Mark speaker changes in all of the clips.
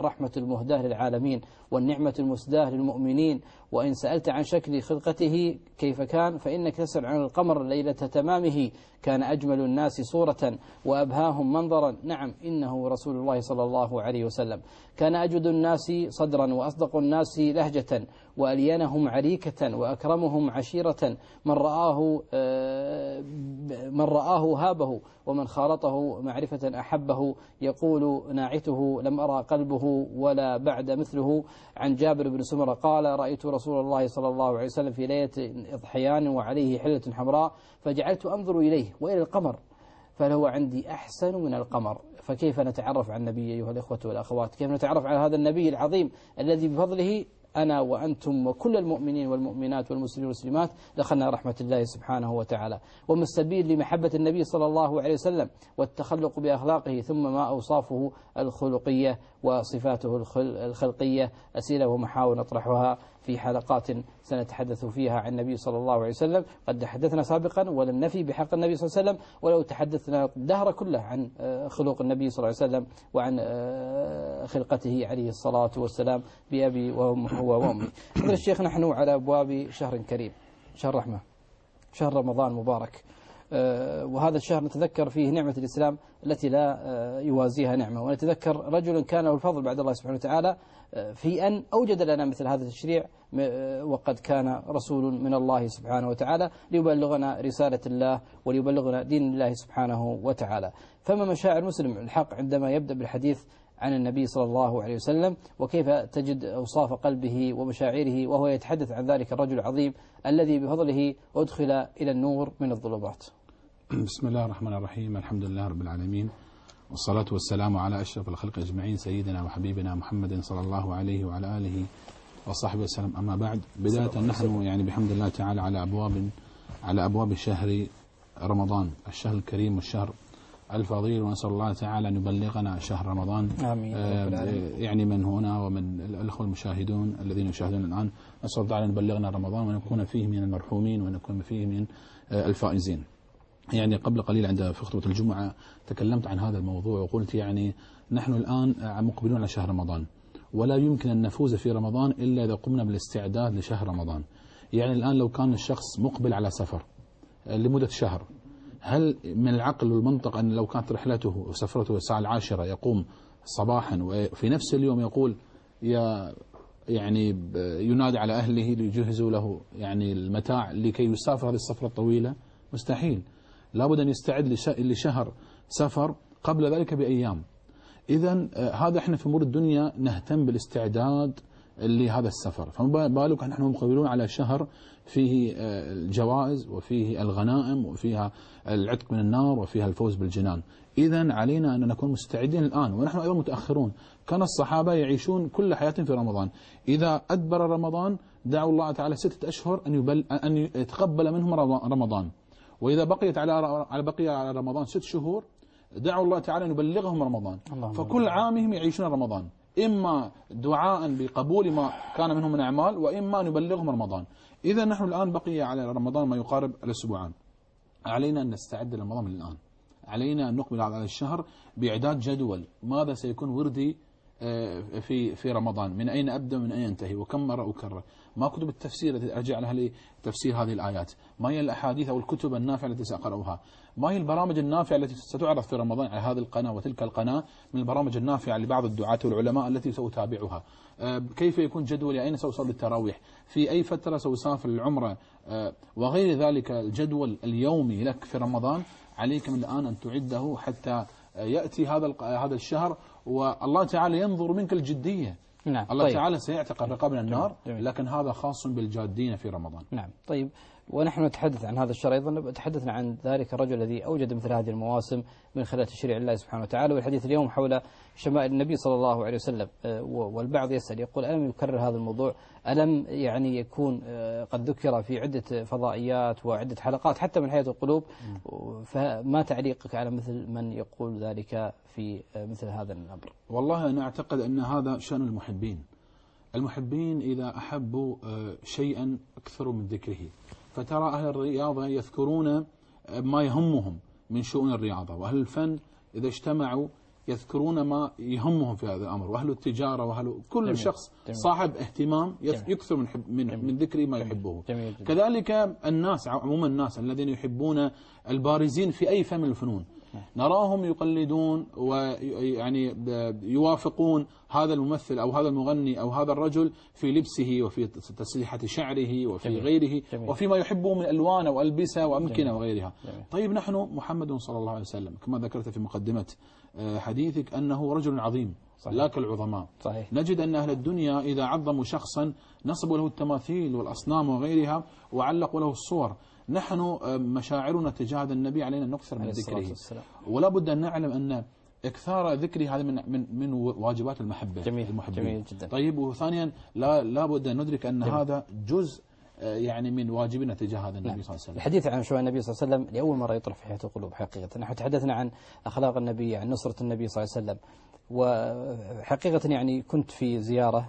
Speaker 1: الرحمة المهداة للعالمين والنعمة المسداة للمؤمنين. وإن سألت عن شكل خلقته كيف كان فإنك تسأل عن القمر ليلة تمامه كان أجمل الناس صورة وأبهاهم منظرا. نعم إنه رسول الله صلى الله عليه وسلم. كان أجود الناس صدرا وأصدق الناس لهجة وألينهم عريكة وأكرمهم عشيرة. من رآه هابه ومن خالطه معرفة أحبه. يقول ناعته لم أرى قلبه ولا بعد مثله. عن جابر بن سمرة قال رأيت رسول الله صلى الله عليه وسلم في ليلة إضحيان وعليه حلة حمراء فجعلت أنظر إليه وإلى القمر فهو عندي أحسن من القمر. فكيف نتعرف على النبي أيها الإخوة والأخوات؟ كيف نتعرف على هذا النبي العظيم الذي بفضله أنا وأنتم وكل المؤمنين والمؤمنات والمسلمين والمسلمات دخلنا رحمة الله سبحانه وتعالى؟ وما السبيل لمحبة النبي صلى الله عليه وسلم والتخلق بأخلاقه؟ ثم ما أوصافه الخلقية وصفاته الخلقية؟ أسئلة ومحاور نطرحها في حلقات سنتحدث فيها عن النبي صلى الله عليه وسلم. قد تحدثنا سابقا ولم نفي بحق النبي صلى الله عليه وسلم، ولو تحدثنا الدهر كله عن خلق النبي صلى الله عليه وسلم وعن خلقته عليه الصلاة والسلام بأبي وأمي. فضل الشيخ، نحن على أبواب شهر كريم، شهر رحمة، شهر رمضان مبارك، وهذا الشهر نتذكر فيه نعمة الإسلام التي لا يوازيها نعمة، ونتذكر رجل كان له الفضل بعد الله سبحانه وتعالى في أن أوجد لنا مثل هذا التشريع، وقد كان رسول من الله سبحانه وتعالى ليبلغنا رسالة الله وليبلغنا دين الله سبحانه وتعالى. فما مشاعر مسلم الحق عندما يبدأ بالحديث عن النبي صلى الله عليه وسلم، وكيف تجد أوصاف قلبه ومشاعره وهو يتحدث عن ذلك الرجل العظيم الذي بفضله أدخل إلى النور من الظلمات؟
Speaker 2: بسم الله الرحمن الرحيم، الحمد لله رب العالمين، والصلاة والسلام على أشرف الخلق أجمعين، سيدنا وحبيبنا محمد صلى الله عليه وعلى آله وصحبه وسلم. أما بعد، بداية نحن يعني بحمد الله تعالى على أبواب شهر رمضان، الشهر الكريم والشهر الفضيل، ونسأل الله تعالى أن يبلغنا شهر رمضان.
Speaker 1: آمين.
Speaker 2: يعني من هنا ومن الأخوة المشاهدون الذين يشاهدون الآن، نسأل الله تعالى أن يبلغنا رمضان ونكون فيه من المرحومين ونكون فيه من الفائزين. يعني قبل قليل في خطبة الجمعة تكلمت عن هذا الموضوع وقلت يعني نحن الآن مقبلون على شهر رمضان، ولا يمكن أن نفوز في رمضان إلا إذا قمنا بالاستعداد لشهر رمضان. يعني الآن لو كان الشخص مقبل على سفر لمدة شهر، هل من العقل والمنطق أن لو كانت رحلته وسفرته الساعة 10 يقوم صباحا وفي نفس اليوم يقول يعني ينادي على أهله ليجهزوا له يعني المتاع لكي يسافر هذه السفرة الطويلة؟ مستحيل. لابد أن يستعد لشهر سفر قبل ذلك بأيام. إذن هذا احنا في أمور الدنيا نهتم بالاستعداد لهذا السفر، فما بالك نحن مقبلون على شهر فيه الجوائز وفيه الغنائم وفيها العتق من النار وفيها الفوز بالجنان. إذن علينا أن نكون مستعدين الآن، ونحن أيضا متأخرون. كان الصحابة يعيشون كل حياتهم في رمضان، إذا أدبر رمضان دعوا الله تعالى 6 أشهر أن يتقبل منهم رمضان، وإذا بقي على رمضان 6 شهور دعوا الله تعالى أن يبلغهم رمضان. فكل عامهم يعيشون رمضان، إما دعاء بقبول ما كان منهم من أعمال، وإما أن يبلغهم رمضان. إذا نحن الآن بقي على رمضان ما يقارب الأسبوعان، علينا أن نستعد لرمضان من الآن. علينا أن نقبل على الشهر بإعداد جدول ماذا سيكون وردي في رمضان، من أين أبدأ ومن أين أنتهي، وكم مرة أكرر، ما كتب التفسير التي أرجع لها لتفسير هذه الآيات، ما هي الأحاديث أو الكتب النافعة التي سأقرأها، ما هي البرامج النافعة التي ستعرض في رمضان على هذه القناة وتلك القناة من البرامج النافعة لبعض الدعاة والعلماء التي سأتابعها، كيف يكون جدولي، أين سأصلي التراويح، في أي فترة سأسافر العمرة، وغير ذلك. الجدول اليومي لك في رمضان عليك من الآن أن تعده حتى يأتي هذا الشهر والله تعالى ينظر منك الجدية.
Speaker 1: نعم.
Speaker 2: الله
Speaker 1: طيب.
Speaker 2: تعالى سيعتق الرقاب من النار، لكن هذا خاص بالجادين في رمضان.
Speaker 1: نعم. طيب، ونحن نتحدث عن هذا الشهر أيضا تحدثنا عن ذلك الرجل الذي أوجد مثل هذه المواسم من خلال تشريع الله سبحانه وتعالى، والحديث اليوم حول شمائل النبي صلى الله عليه وسلم. والبعض يسأل يقول ألم يكرر هذا الموضوع؟ ألم يعني يكون قد ذكر في عدة فضائيات وعدة حلقات حتى من حياة القلوب؟ فما تعليقك على مثل من يقول ذلك في مثل هذا الأمر؟
Speaker 2: والله أنا أعتقد أن هذا شأن المحبين إذا أحبوا شيئا أكثروا من ذكره. فترى أهل الرياضة يذكرون ما يهمهم من شؤون الرياضة، وأهل الفن إذا اجتمعوا يذكرون ما يهمهم في هذا الأمر، وأهل التجارة وأهل كل
Speaker 1: جميل.
Speaker 2: شخص
Speaker 1: جميل.
Speaker 2: صاحب اهتمام يكثر من ذكر ما يحبه. كذلك الناس عموما، الناس الذين يحبون البارزين في أي فن من الفنون نراهم يقلدون ويعني يوافقون هذا الممثل أو هذا المغني أو هذا الرجل في لبسه وفي تسريحة شعره وفي غيره وفيما يحبه من ألوان وألبسة وأمكنة وغيرها. طيب نحن محمد صلى الله عليه وسلم كما ذكرت في مقدمة حديثك أنه رجل عظيم لا كالعظماء. نجد أن أهل الدنيا إذا عظموا شخصا نصبوا له التماثيل والأصنام وغيرها وعلقوا له الصور. نحن مشاعرنا تجاه هذا النبي علينا نكثر من ذكره، ولا بد أن نعلم أن إكثار ذكره هذا من واجبات المحبة.
Speaker 1: جميل جدا.
Speaker 2: طيب، وثانيا لا بد أن ندرك أن هذا جزء يعني من واجبنا تجاه هذا النبي صلى الله عليه وسلم.
Speaker 1: الحديث عن شو النبي صلى الله عليه وسلم لأول مرة يطرح في حياة القلوب حقيقة. نحن تحدثنا عن أخلاق النبي، عن نصرة النبي صلى الله عليه وسلم، وحقيقة يعني كنت في زيارة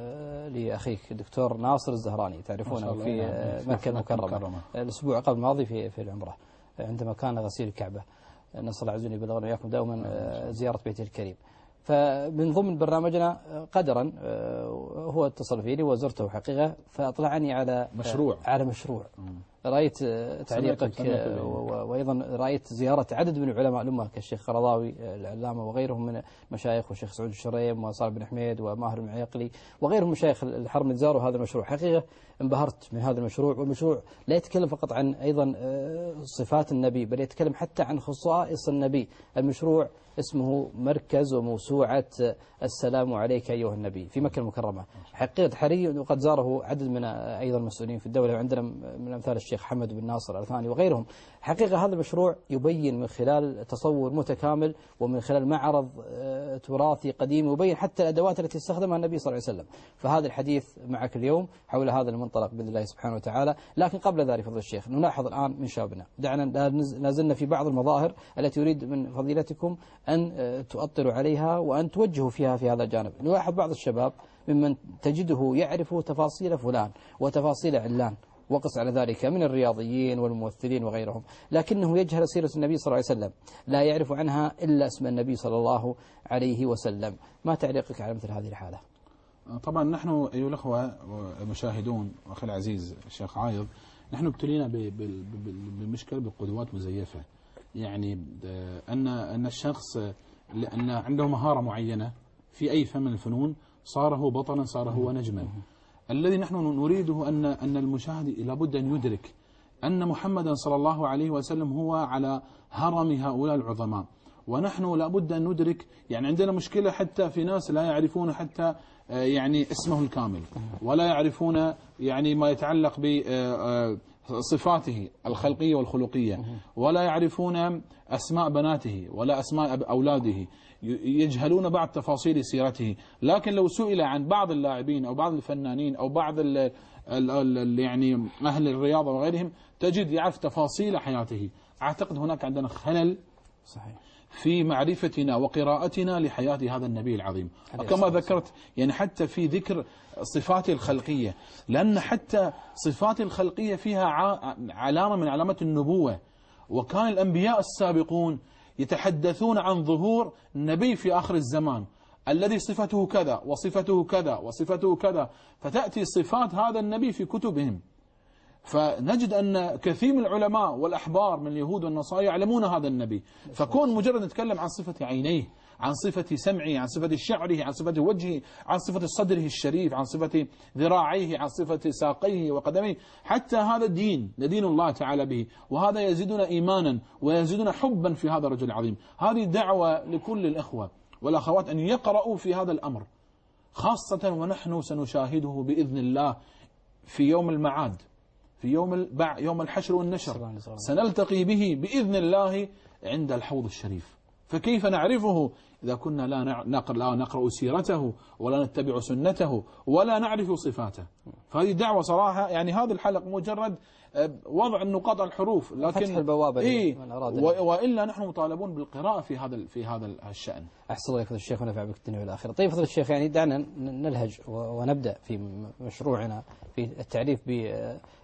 Speaker 1: لأخيك الدكتور ناصر الزهراني تعرفونه في مكة المكرمة الأسبوع قبل الماضي في العمرة عندما كان غسيل الكعبة. نسأل الله عز وجل يبلغنا وإياكم دوما زيارة بيته الكريم. فمن ضمن برنامجنا قدرا هو اتصل فيني وزرته حقيقة، فأطلعني على مشروع رأيت تعليقك وأيضا رأيت زيارة عدد من علماء الأمة كالشيخ قرضاوي العلامة وغيرهم من المشايخ، والشيخ سعود الشريم وصالح بن حميد وماهر المعيقلي وغيرهم مشايخ الحرم زاروا هذا المشروع. حقيقة انبهرت من هذا المشروع، والمشروع لا يتكلم فقط عن أيضا صفات النبي بل يتكلم حتى عن خصائص النبي. المشروع اسمه مركز وموسوعة السلام عليك أيها النبي في مكة المكرمة. حقيقة حري وقد زاره عدد من أيضا المسؤولين في الدولة، وعندنا من أمثال الشيخ حمد بن ناصر الثاني وغيرهم. حقيقة هذا المشروع يبين من خلال تصور متكامل ومن خلال معرض تراثي قديم، يبين حتى الأدوات التي استخدمها النبي صلى الله عليه وسلم. فهذا الحديث معك اليوم حول هذا المنطلق بإذن الله سبحانه وتعالى. لكن قبل ذلك فضل الشيخ نلاحظ الآن من شابنا، دعنا نازلنا في بعض المظاهر التي يريد من فضيلتكم أن تؤطروا عليها وأن توجهوا فيها في هذا الجانب. نلاحظ بعض الشباب ممن تجده يعرف تفاصيل فلان وتفاصيل علان، وقس على ذلك من الرياضيين والممثلين وغيرهم، لكنه يجهل سيرة النبي صلى الله عليه وسلم، لا يعرف عنها إلا اسم النبي صلى الله عليه وسلم. ما تعليقك على مثل هذه الحالة؟
Speaker 2: طبعا نحن أيها الأخوة المشاهدون وأخي العزيز الشيخ عايض، نحن ابتلينا بمشكلة بالقدوات مزيفة. يعني أن الشخص لأن عنده مهارة معينة في أي فن من الفنون صار هو بطلا، صار هو نجما. الذي نحن نريده أن المشاهد لابد أن يدرك أن محمدا صلى الله عليه وسلم هو على هرم هؤلاء العظماء، ونحن لابد أن ندرك. يعني عندنا مشكلة حتى في ناس لا يعرفون حتى يعني اسمه الكامل، ولا يعرفون يعني ما يتعلق بصفاته الخلقية والخلقية، ولا يعرفون أسماء بناته ولا أسماء أولاده، يجهلون بعض تفاصيل سيرته. لكن لو سئل عن بعض اللاعبين أو بعض الفنانين أو بعض يعني أهل الرياضة وغيرهم تجد يعرف تفاصيل حياته. أعتقد هناك عندنا خلل صحيح في معرفتنا وقراءتنا لحياة هذا النبي العظيم. وكما ذكرت يعني حتى في ذكر صفاته الخلقية، لأن حتى صفات الخلقية فيها علامة من علامات النبوة. وكان الأنبياء السابقون يتحدثون عن ظهور نبي في آخر الزمان الذي صفته كذا وصفته كذا وصفته كذا، فتأتي صفات هذا النبي في كتبهم. فنجد أن كثير من العلماء والأحبار من اليهود والنصارى يعلمون هذا النبي. فكون مجرد نتكلم عن صفة عينيه، عن صفة سمعه، عن صفة شعره، عن صفة وجهه، عن صفة صدره الشريف، عن صفة ذراعيه، عن صفة ساقيه وقدميه، حتى هذا دين ندين الله تعالى به، وهذا يزيدنا إيمانا ويزيدنا حبا في هذا الرجل العظيم. هذه دعوة لكل الإخوة والأخوات أن يقرأوا في هذا الأمر، خاصة ونحن سنشاهده بإذن الله في يوم المعاد، في يوم الحشر والنشر، سنلتقي به بإذن الله عند الحوض الشريف. فكيف نعرفه إذا كنا لا نقرأ سيرته ولا نتبع سنته ولا نعرف صفاته؟ فهذه دعوة صراحة. يعني هذا الحلق مجرد وضع النقاط الحروف، لكن
Speaker 1: فتح البوابة
Speaker 2: وإلا نحن مطالبون بالقراءة في هذا الشأن.
Speaker 1: أحسن الله يفضل الشيخ ونفع بك الدنيا والآخرة. طيب فضل الشيخ، يعني دعنا نلهج ونبدأ في مشروعنا في التعريف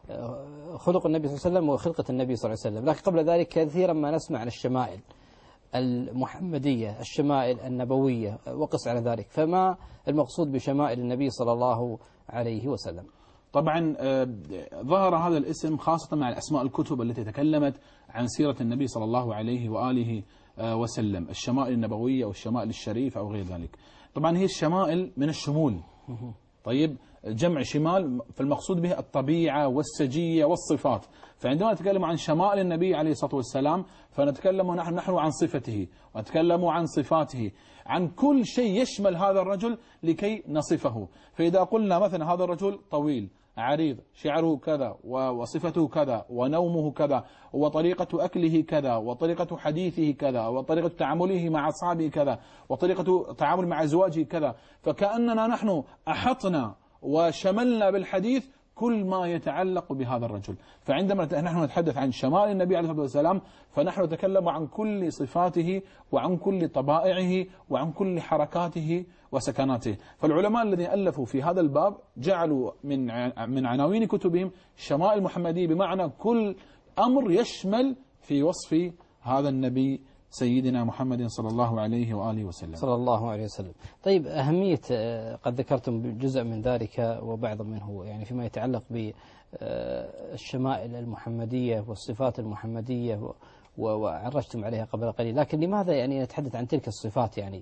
Speaker 1: بخلق النبي صلى الله عليه وسلم وخلقة النبي صلى الله عليه وسلم. لكن قبل ذلك كثيرا ما نسمع عن الشمائل المحمدية، الشمائل النبوية، وقس على ذلك، فما المقصود بشمائل النبي صلى الله عليه وسلم؟
Speaker 2: طبعا ظهر هذا الاسم خاصة مع الأسماء الكتب التي تكلمت عن سيرة النبي صلى الله عليه وآله وسلم، الشمائل النبوية أو الشمائل الشريفة أو غير ذلك. طبعا هي الشمائل من الشمول، طيب جمع شمال، فالمقصود به الطبيعة والسجية والصفات. فعندما نتكلم عن شمائل النبي عليه الصلاة والسلام فنتكلم نحن عن صفته، ونتكلم عن صفاته، عن كل شيء يشمل هذا الرجل لكي نصفه. فإذا قلنا مثلا هذا الرجل طويل عريض شعره كذا وصفته كذا ونومه كذا وطريقة أكله كذا وطريقة حديثه كذا وطريقة تعامله مع أصحابه كذا وطريقة تعامل مع أزواجه كذا، فكأننا نحن أحطنا وشملنا بالحديث كل ما يتعلق بهذا الرجل. فعندما نحن نتحدث عن شمال النبي عليه الصلاة والسلام فنحن نتكلم عن كل صفاته وعن كل طبائعه وعن كل حركاته وسكناته. فالعلماء الذين ألفوا في هذا الباب جعلوا من عناوين كتبهم شمائل محمدية، بمعنى كل أمر يشمل في وصف هذا النبي سيدنا محمد صلى الله عليه وآله وسلم.
Speaker 1: صلى الله عليه وسلم. طيب، أهمية قد ذكرتم جزء من ذلك وبعض منه يعني فيما يتعلق بالشمائل المحمدية والصفات المحمدية وعرجتم عليها قبل قليل، لكن لماذا يعني نتحدث عن تلك الصفات؟ يعني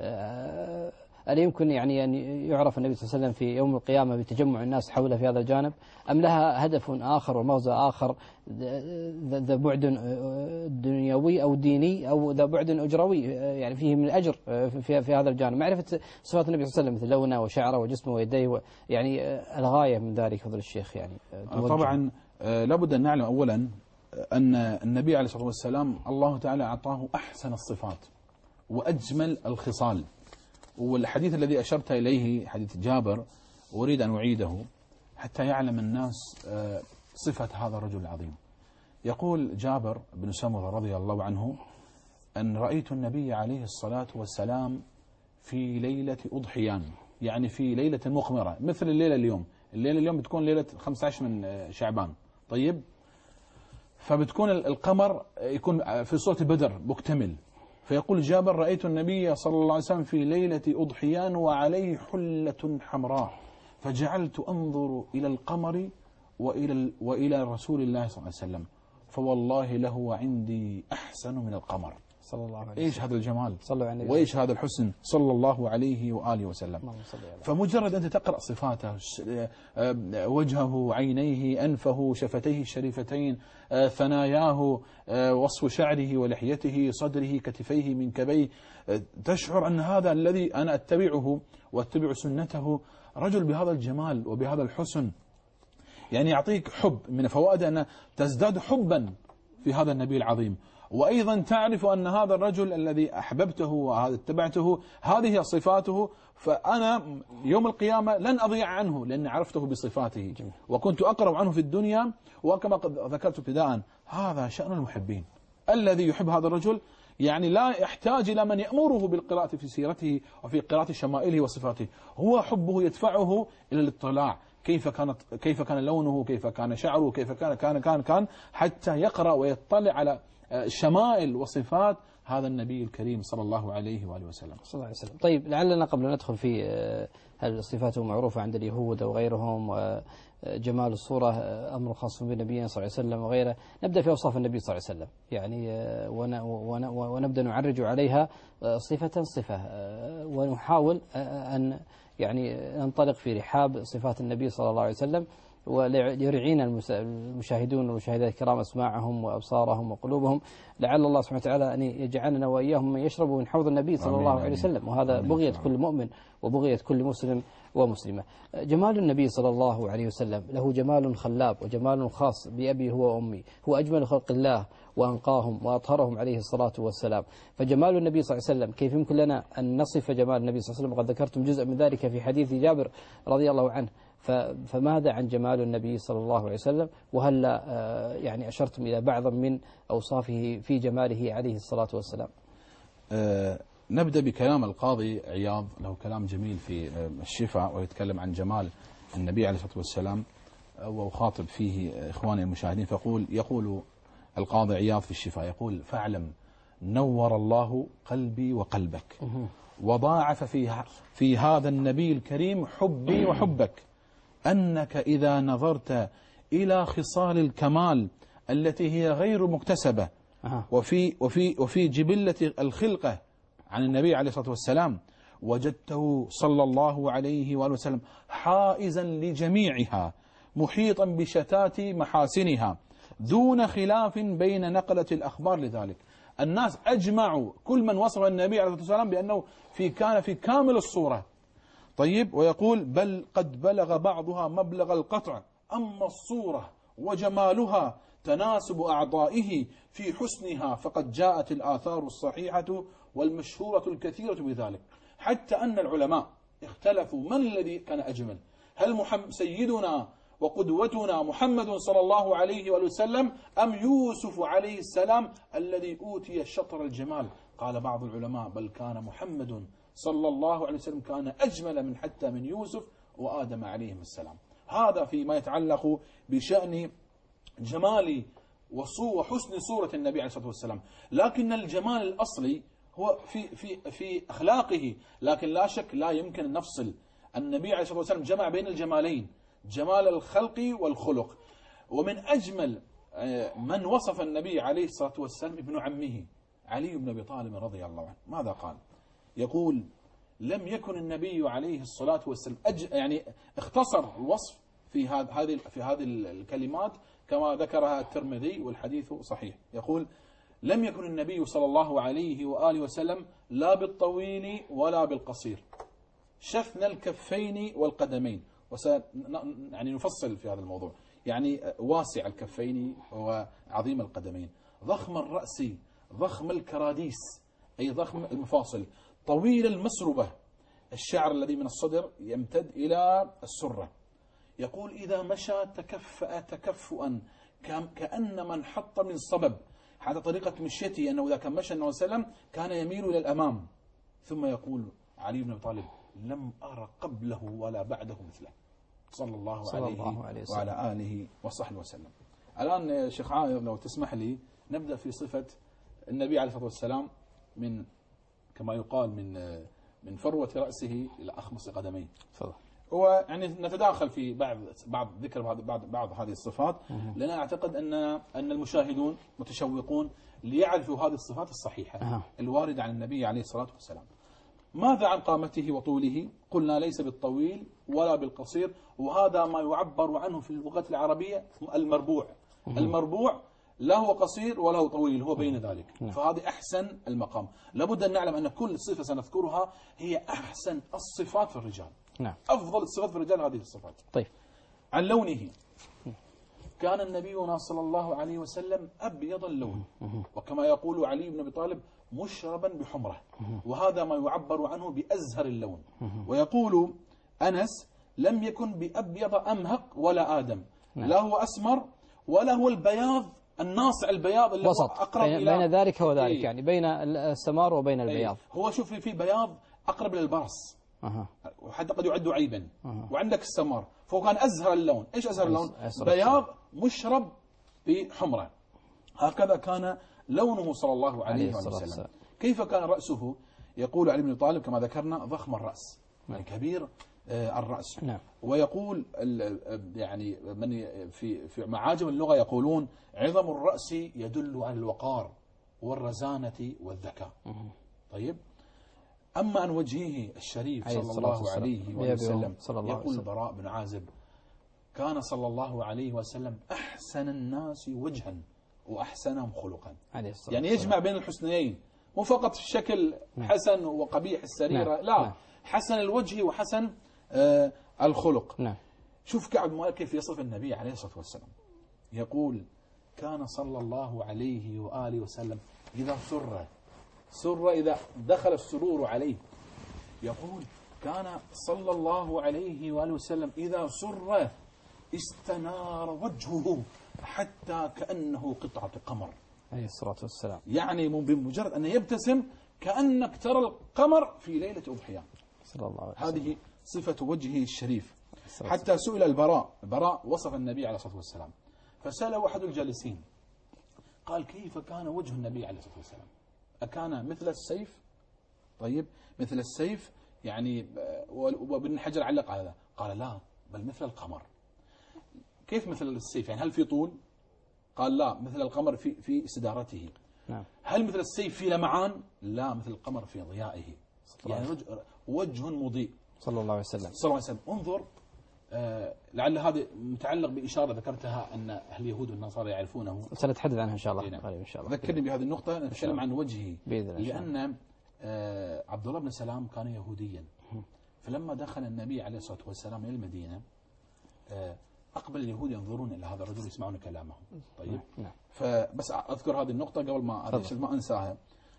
Speaker 1: ألا يمكن يعني أن يعرف النبي صلى الله عليه وسلم في يوم القيامة بتجمع الناس حوله في هذا الجانب، أم لها هدف آخر ومغزى آخر ذا بعد دنيوي أو ديني أو ذا بعد أجروي يعني فيه من الأجر في هذا الجانب؟ معرفة صفات النبي صلى الله عليه وسلم مثل لونه وشعره وجسمه ويديه يعني الغاية من ذلك فضل الشيخ يعني
Speaker 2: طبعا لابد أن نعلم أولا أن النبي عليه الصلاة والسلام الله تعالى أعطاه أحسن الصفات وأجمل الخصال. والحديث الذي أشرت إليه حديث جابر أريد أن أعيده حتى يعلم الناس صفة هذا الرجل العظيم. يقول جابر بن سمرة رضي الله عنه أن رأيت النبي عليه الصلاة والسلام في ليلة أضحيان، يعني في ليلة مقمرة مثل الليلة اليوم. الليلة اليوم بتكون ليلة 15 من شعبان، طيب، فبتكون القمر يكون في صورة بدر مكتمل. فيقول جابر رأيت النبي صلى الله عليه وسلم في ليلة أضحيان وعليه حلة حمراء، فجعلت أنظر إلى القمر وإلى رسول الله صلى الله عليه وسلم، فوالله له عندي أحسن من القمر.
Speaker 1: صلى الله عليه وسلم.
Speaker 2: إيش هذا الجمال
Speaker 1: عليه
Speaker 2: وإيش هذا الحسن صلى الله عليه وآله وسلم. فمجرد أنت تقرأ صفاته، وجهه، عينيه، أنفه، شفتيه الشريفتين، ثناياه، وصف شعره ولحيته، صدره، كتفيه، منكبيه، تشعر أن هذا الذي أنا أتبعه وأتبع سنته رجل بهذا الجمال وبهذا الحسن. يعني يعطيك حب من فوائد أن تزداد حبا في هذا النبي العظيم، وأيضا تعرف أن هذا الرجل الذي أحببته واتبعته هذه صفاته، فأنا يوم القيامة لن أضيع عنه لأن عرفته بصفاته وكنت أقرب عنه في الدنيا. وكما قد ذكرت ابتداء هذا شأن المحبين، الذي يحب هذا الرجل يعني لا يحتاج إلى من يأمره بالقراءة في سيرته وفي قراءة شمائله وصفاته، هو حبه يدفعه إلى الاطلاع كيف كان لونه، كيف كان شعره، كيف كان حتى يقرأ ويطلع على شمائل وصفات هذا النبي الكريم صلى الله عليه وآله وسلم.
Speaker 1: صلى الله عليه وسلم. طيب، لعلنا قبل أن ندخل في هل صفاته معروفة عند اليهود وغيرهم وجمال الصورة أمر خاص بالنبي صلى الله عليه وسلم وغيره، نبدأ في أوصاف النبي صلى الله عليه وسلم يعني ونبدأ نعرج عليها صفة ونحاول أن يعني ننطلق في رحاب صفات النبي صلى الله عليه وسلم، وليرعينا المشاهدون والمشاهدات الكرام أسماعهم وأبصارهم وقلوبهم، لعل الله سبحانه وتعالى أن يجعلنا وإياهم من يشربوا من حوض النبي صلى الله عليه وسلم، وهذا بغية كل مؤمن وبغية كل مسلم ومسلمة. جمال النبي صلى الله عليه وسلم له جمال خلاب وجمال خاص بأبي هو وأمي، هو أجمل خلق الله وأنقاهم وأطهرهم عليه الصلاة والسلام. فجمال النبي صلى الله عليه وسلم كيف يمكن لنا أن نصف جمال النبي صلى الله عليه وسلم؟ وقد ذكرتم جزء من ذلك في حديث جابر رضي الله عنه، فماذا عن جمال النبي صلى الله عليه وسلم؟ وهل يعني أشرتم إلى بعض من أوصافه في جماله عليه الصلاة والسلام؟
Speaker 2: نبدأ بكلام القاضي عياض، له كلام جميل في الشفاء ويتكلم عن جمال النبي عليه الصلاة والسلام، وأخاطب فيه إخواني المشاهدين. يقول القاضي عياض في الشفاء، يقول: فاعلم نور الله قلبي وقلبك، وضاعف في هذا النبي الكريم حبي وحبك، أنك إذا نظرت إلى خصال الكمال التي هي غير مكتسبة وفي جبلة الخلقة عن النبي عليه الصلاة والسلام، وجدته صلى الله عليه وآله وسلم حائزا لجميعها، محيطا بشتات محاسنها، دون خلاف بين نقلة الأخبار لذلك. الناس أجمعوا، كل من وصف النبي عليه الصلاة والسلام بأنه كان في كامل الصورة. طيب، ويقول بل قد بلغ بعضها مبلغ القطع، أما الصورة وجمالها تناسب أعضائه في حسنها فقد جاءت الآثار الصحيحة والمشهورة الكثيرة بذلك، حتى أن العلماء اختلفوا من الذي كان أجمل، هل سيدنا وقدوتنا محمد صلى الله عليه وسلم أم يوسف عليه السلام الذي أوتي شطر الجمال؟ قال بعض العلماء بل كان محمد صلى الله عليه وسلم كان أجمل حتى من يوسف وآدم عليهم السلام. هذا فيما يتعلق بشأن جمال وحسن صورة النبي عليه الصلاة والسلام. لكن الجمال الأصلي هو في أخلاقه، لكن لا شك لا يمكن أن نفصل. النبي عليه الصلاة والسلام جمع بين الجمالين، جمال الخلق والخلق. ومن أجمل من وصف النبي عليه الصلاة والسلام ابن عمه علي بن أبي طالب رضي الله عنه. ماذا قال؟ يقول لم يكن النبي عليه الصلاة والسلام يعني اختصر الوصف في هذه الكلمات كما ذكرها الترمذي والحديث صحيح. يقول لم يكن النبي صلى الله عليه وآله وسلم لا بالطويل ولا بالقصير، شفن الكفين والقدمين. يعني نفصل في هذا الموضوع، يعني واسع الكفين وعظيم القدمين، ضخم الرأس، ضخم الكراديس أي ضخم المفاصل، طويل المسربة، الشعر الذي من الصدر يمتد إلى السرة. يقول إذا مشى تكفأ تكفؤا كأن من حط من صبب. حتى طريقة مشيته أنه إذا كان مشى النبي صلى الله عليه وسلم كان يميل إلى الأمام. ثم يقول علي بن أبي طالب لم أرى قبله ولا بعده مثله صلى الله عليه وعلى آله وصحبه وسلم. الآن شيخ عائر لو تسمح لي نبدأ في صفة النبي عليه الصلاة والسلام من كما يقال من فروة رأسه إلى أخمص قدميه. هو يعني نتداخل في بعض ذكر بعض هذه الصفات، لأن أعتقد أن المشاهدون متشوقون ليعرفوا هذه الصفات الصحيحة الواردة عن النبي عليه الصلاة والسلام. ماذا عن قامته وطوله؟ قلنا ليس بالطويل ولا بالقصير، وهذا ما يعبر عنه في اللغة العربية المربوع. المربوع لا هو قصير ولا هو طويل، هو بين ذلك. فهذه أحسن المقام. لابد أن نعلم أن كل صفة سنذكرها هي أحسن الصفات في الرجال. نعم. أفضل الصفات في الرجال هذه الصفات. طيب. عن لونه، كان النبي صلى الله عليه وسلم أبيض اللون، وكما يقول علي بن أبي طالب مشربا بحمرة، وهذا ما يعبر عنه بأزهر اللون. ويقول أنس لم يكن بأبيض أمهق ولا آدم. لا هو أسمر ولا هو البياض الناصع، البياض اللي
Speaker 1: وسط
Speaker 2: أقرب
Speaker 1: بين ذلك وذلك. يعني بين السمار وبين البياض.
Speaker 2: هو شوف في بياض أقرب للبرص، وحتى قد يعد عيبا. وعندك السمار، فهو كان أزهر اللون. إيش أزهر اللون؟ بياض مشرب بحمرة. هكذا كان لونه صلى الله عليه وسلم. كيف كان رأسه؟ يقول علي بن طالب كما ذكرنا ضخم الرأس، يعني كبير الرأس. نعم. ويقول يعني من في معاجم اللغة يقولون عظم الرأس يدل على الوقار والرزانة والذكاء. طيب. أما عن وجهه الشريف صلى الله عليه وسلم يقول البراء بن عازب كان صلى الله عليه وسلم أحسن الناس وجها وأحسنهم خلقا. يعني يجمع بين الحسنيين، مو فقط الشكل حسن وقبيح السريرة. لا، حسن الوجه وحسن الخلق. نعم. شوف كعب بن مالك كيف يصف النبي عليه الصلاة والسلام. يقول كان صلى الله عليه وآله وسلم إذا سر إذا دخل السرور عليه. يقول كان صلى الله عليه وآله وسلم إذا سر استنار وجهه حتى كأنه قطعة قمر
Speaker 1: عليه الصلاة والسلام. يعني
Speaker 2: بمجرد أن يبتسم كأنك ترى القمر في ليلة أضحية.
Speaker 1: صلى الله عليه وسلم.
Speaker 2: هذه صفة وجهه الشريف. حتى سئل البراء وصف النبي عليه الصلاة والسلام، فسأله أحد الجالسين قال كيف كان وجه النبي عليه الصلاة والسلام؟ أكان مثل السيف؟ طيب مثل السيف يعني، وابن حجر علق على هذا قال لا بل مثل القمر. كيف مثل السيف يعني؟ هل في طول؟ قال لا، مثل القمر في استدارته.
Speaker 1: نعم.
Speaker 2: هل مثل السيف في لمعان؟ لا، مثل القمر في ضيائه، يعني وجه مضيء
Speaker 1: صلى الله عليه وسلم.
Speaker 2: صلى الله عليه وسلم. انظر، لعل هذا متعلق بإشارة ذكرتها أن اليهود والنصارى يعرفونه،
Speaker 1: سنتحدث عنها إن شاء الله.
Speaker 2: نعم.
Speaker 1: إن شاء الله
Speaker 2: ذكرني بهذه النقطة، نتكلم عن وجهه.
Speaker 1: بإذن الله.
Speaker 2: لأن عبد الله بن سلام كان يهوديا، فلما دخل النبي عليه الصلاة والسلام إلى المدينة أقبل اليهود ينظرون إلى هذا الرجل يسمعون كلامه. طيب.
Speaker 1: نعم.
Speaker 2: فبس أذكر هذه النقطة قبل ما أنساها.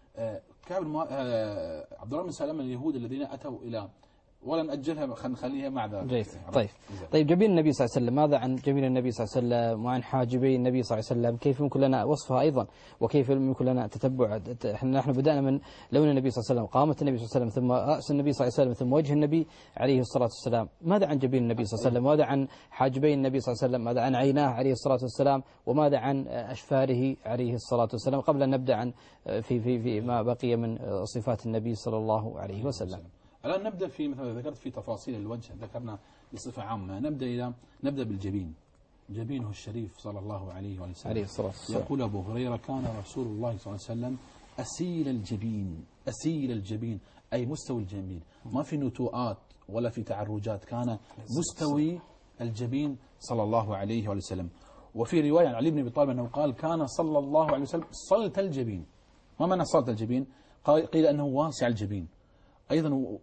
Speaker 2: عبد الله بن سلام من اليهود الذين أتوا إلى، ولا نأجلها خليها مع ذلك.
Speaker 1: طيب جبين النبي صلى الله عليه وسلم، ماذا عن جبين النبي صلى الله عليه وسلم وعن حاجبي النبي صلى الله عليه وسلم؟ كيف يمكن لنا وصفها أيضا، وكيف يمكن لنا تتبع؟ نحن بدأنا من لون النبي صلى الله عليه وسلم، قامة النبي صلى الله عليه وسلم، ثم رأس النبي صلى الله عليه وسلم، ثم وجه النبي عليه الصلاة والسلام. ماذا عن جبين النبي صلى الله عليه وسلم؟ ماذا عن حاجبي النبي صلى الله عليه وسلم؟ ماذا عن عيناه عليه الصلاة والسلام؟ وماذا عن أشفاره عليه الصلاة والسلام؟ قبل أن نبدأ عن في ما بقي من صفات النبي صلى الله عليه وسلم.
Speaker 2: الآن نبدأ في، مثل ذكرت في تفاصيل الوجه ذكرنا بصفة عامة. نبدأ بالجبين. جبينه الشريف صلى الله عليه وسلم.
Speaker 1: عليه الصلاة والسلام.
Speaker 2: يقول أبو هريرة كان رسول الله صلى الله عليه وسلم أسيل الجبين. أسيل الجبين أي مستوي الجبين، ما في نتوءات ولا في تعرجات، كان مستوي الجبين صلى الله عليه وسلم. وفي رواية عن علي بن أبي طالب أنه قال كان صلى الله عليه وسلم صلت الجبين. ما معنى صلت الجبين؟ قيل أنه واسع الجبين. أيضا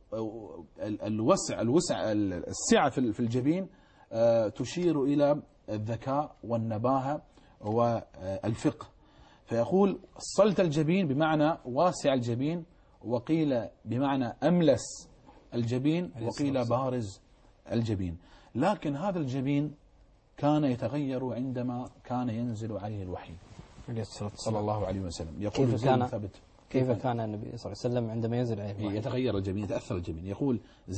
Speaker 2: السعة في الجبين تشير إلى الذكاء والنباهة والفقه. فيقول صلت الجبين بمعنى واسع الجبين، وقيل بمعنى أملس الجبين، وقيل بارز الجبين. لكن هذا الجبين كان يتغير عندما كان ينزل عليه الوحي صلى الله عليه وسلم. يقول
Speaker 1: كيف كان النبي صلى الله عليه وسلم عندما ينزل عليه الوحي؟
Speaker 2: يتغير الجبين، يتأثر الجبين. يقول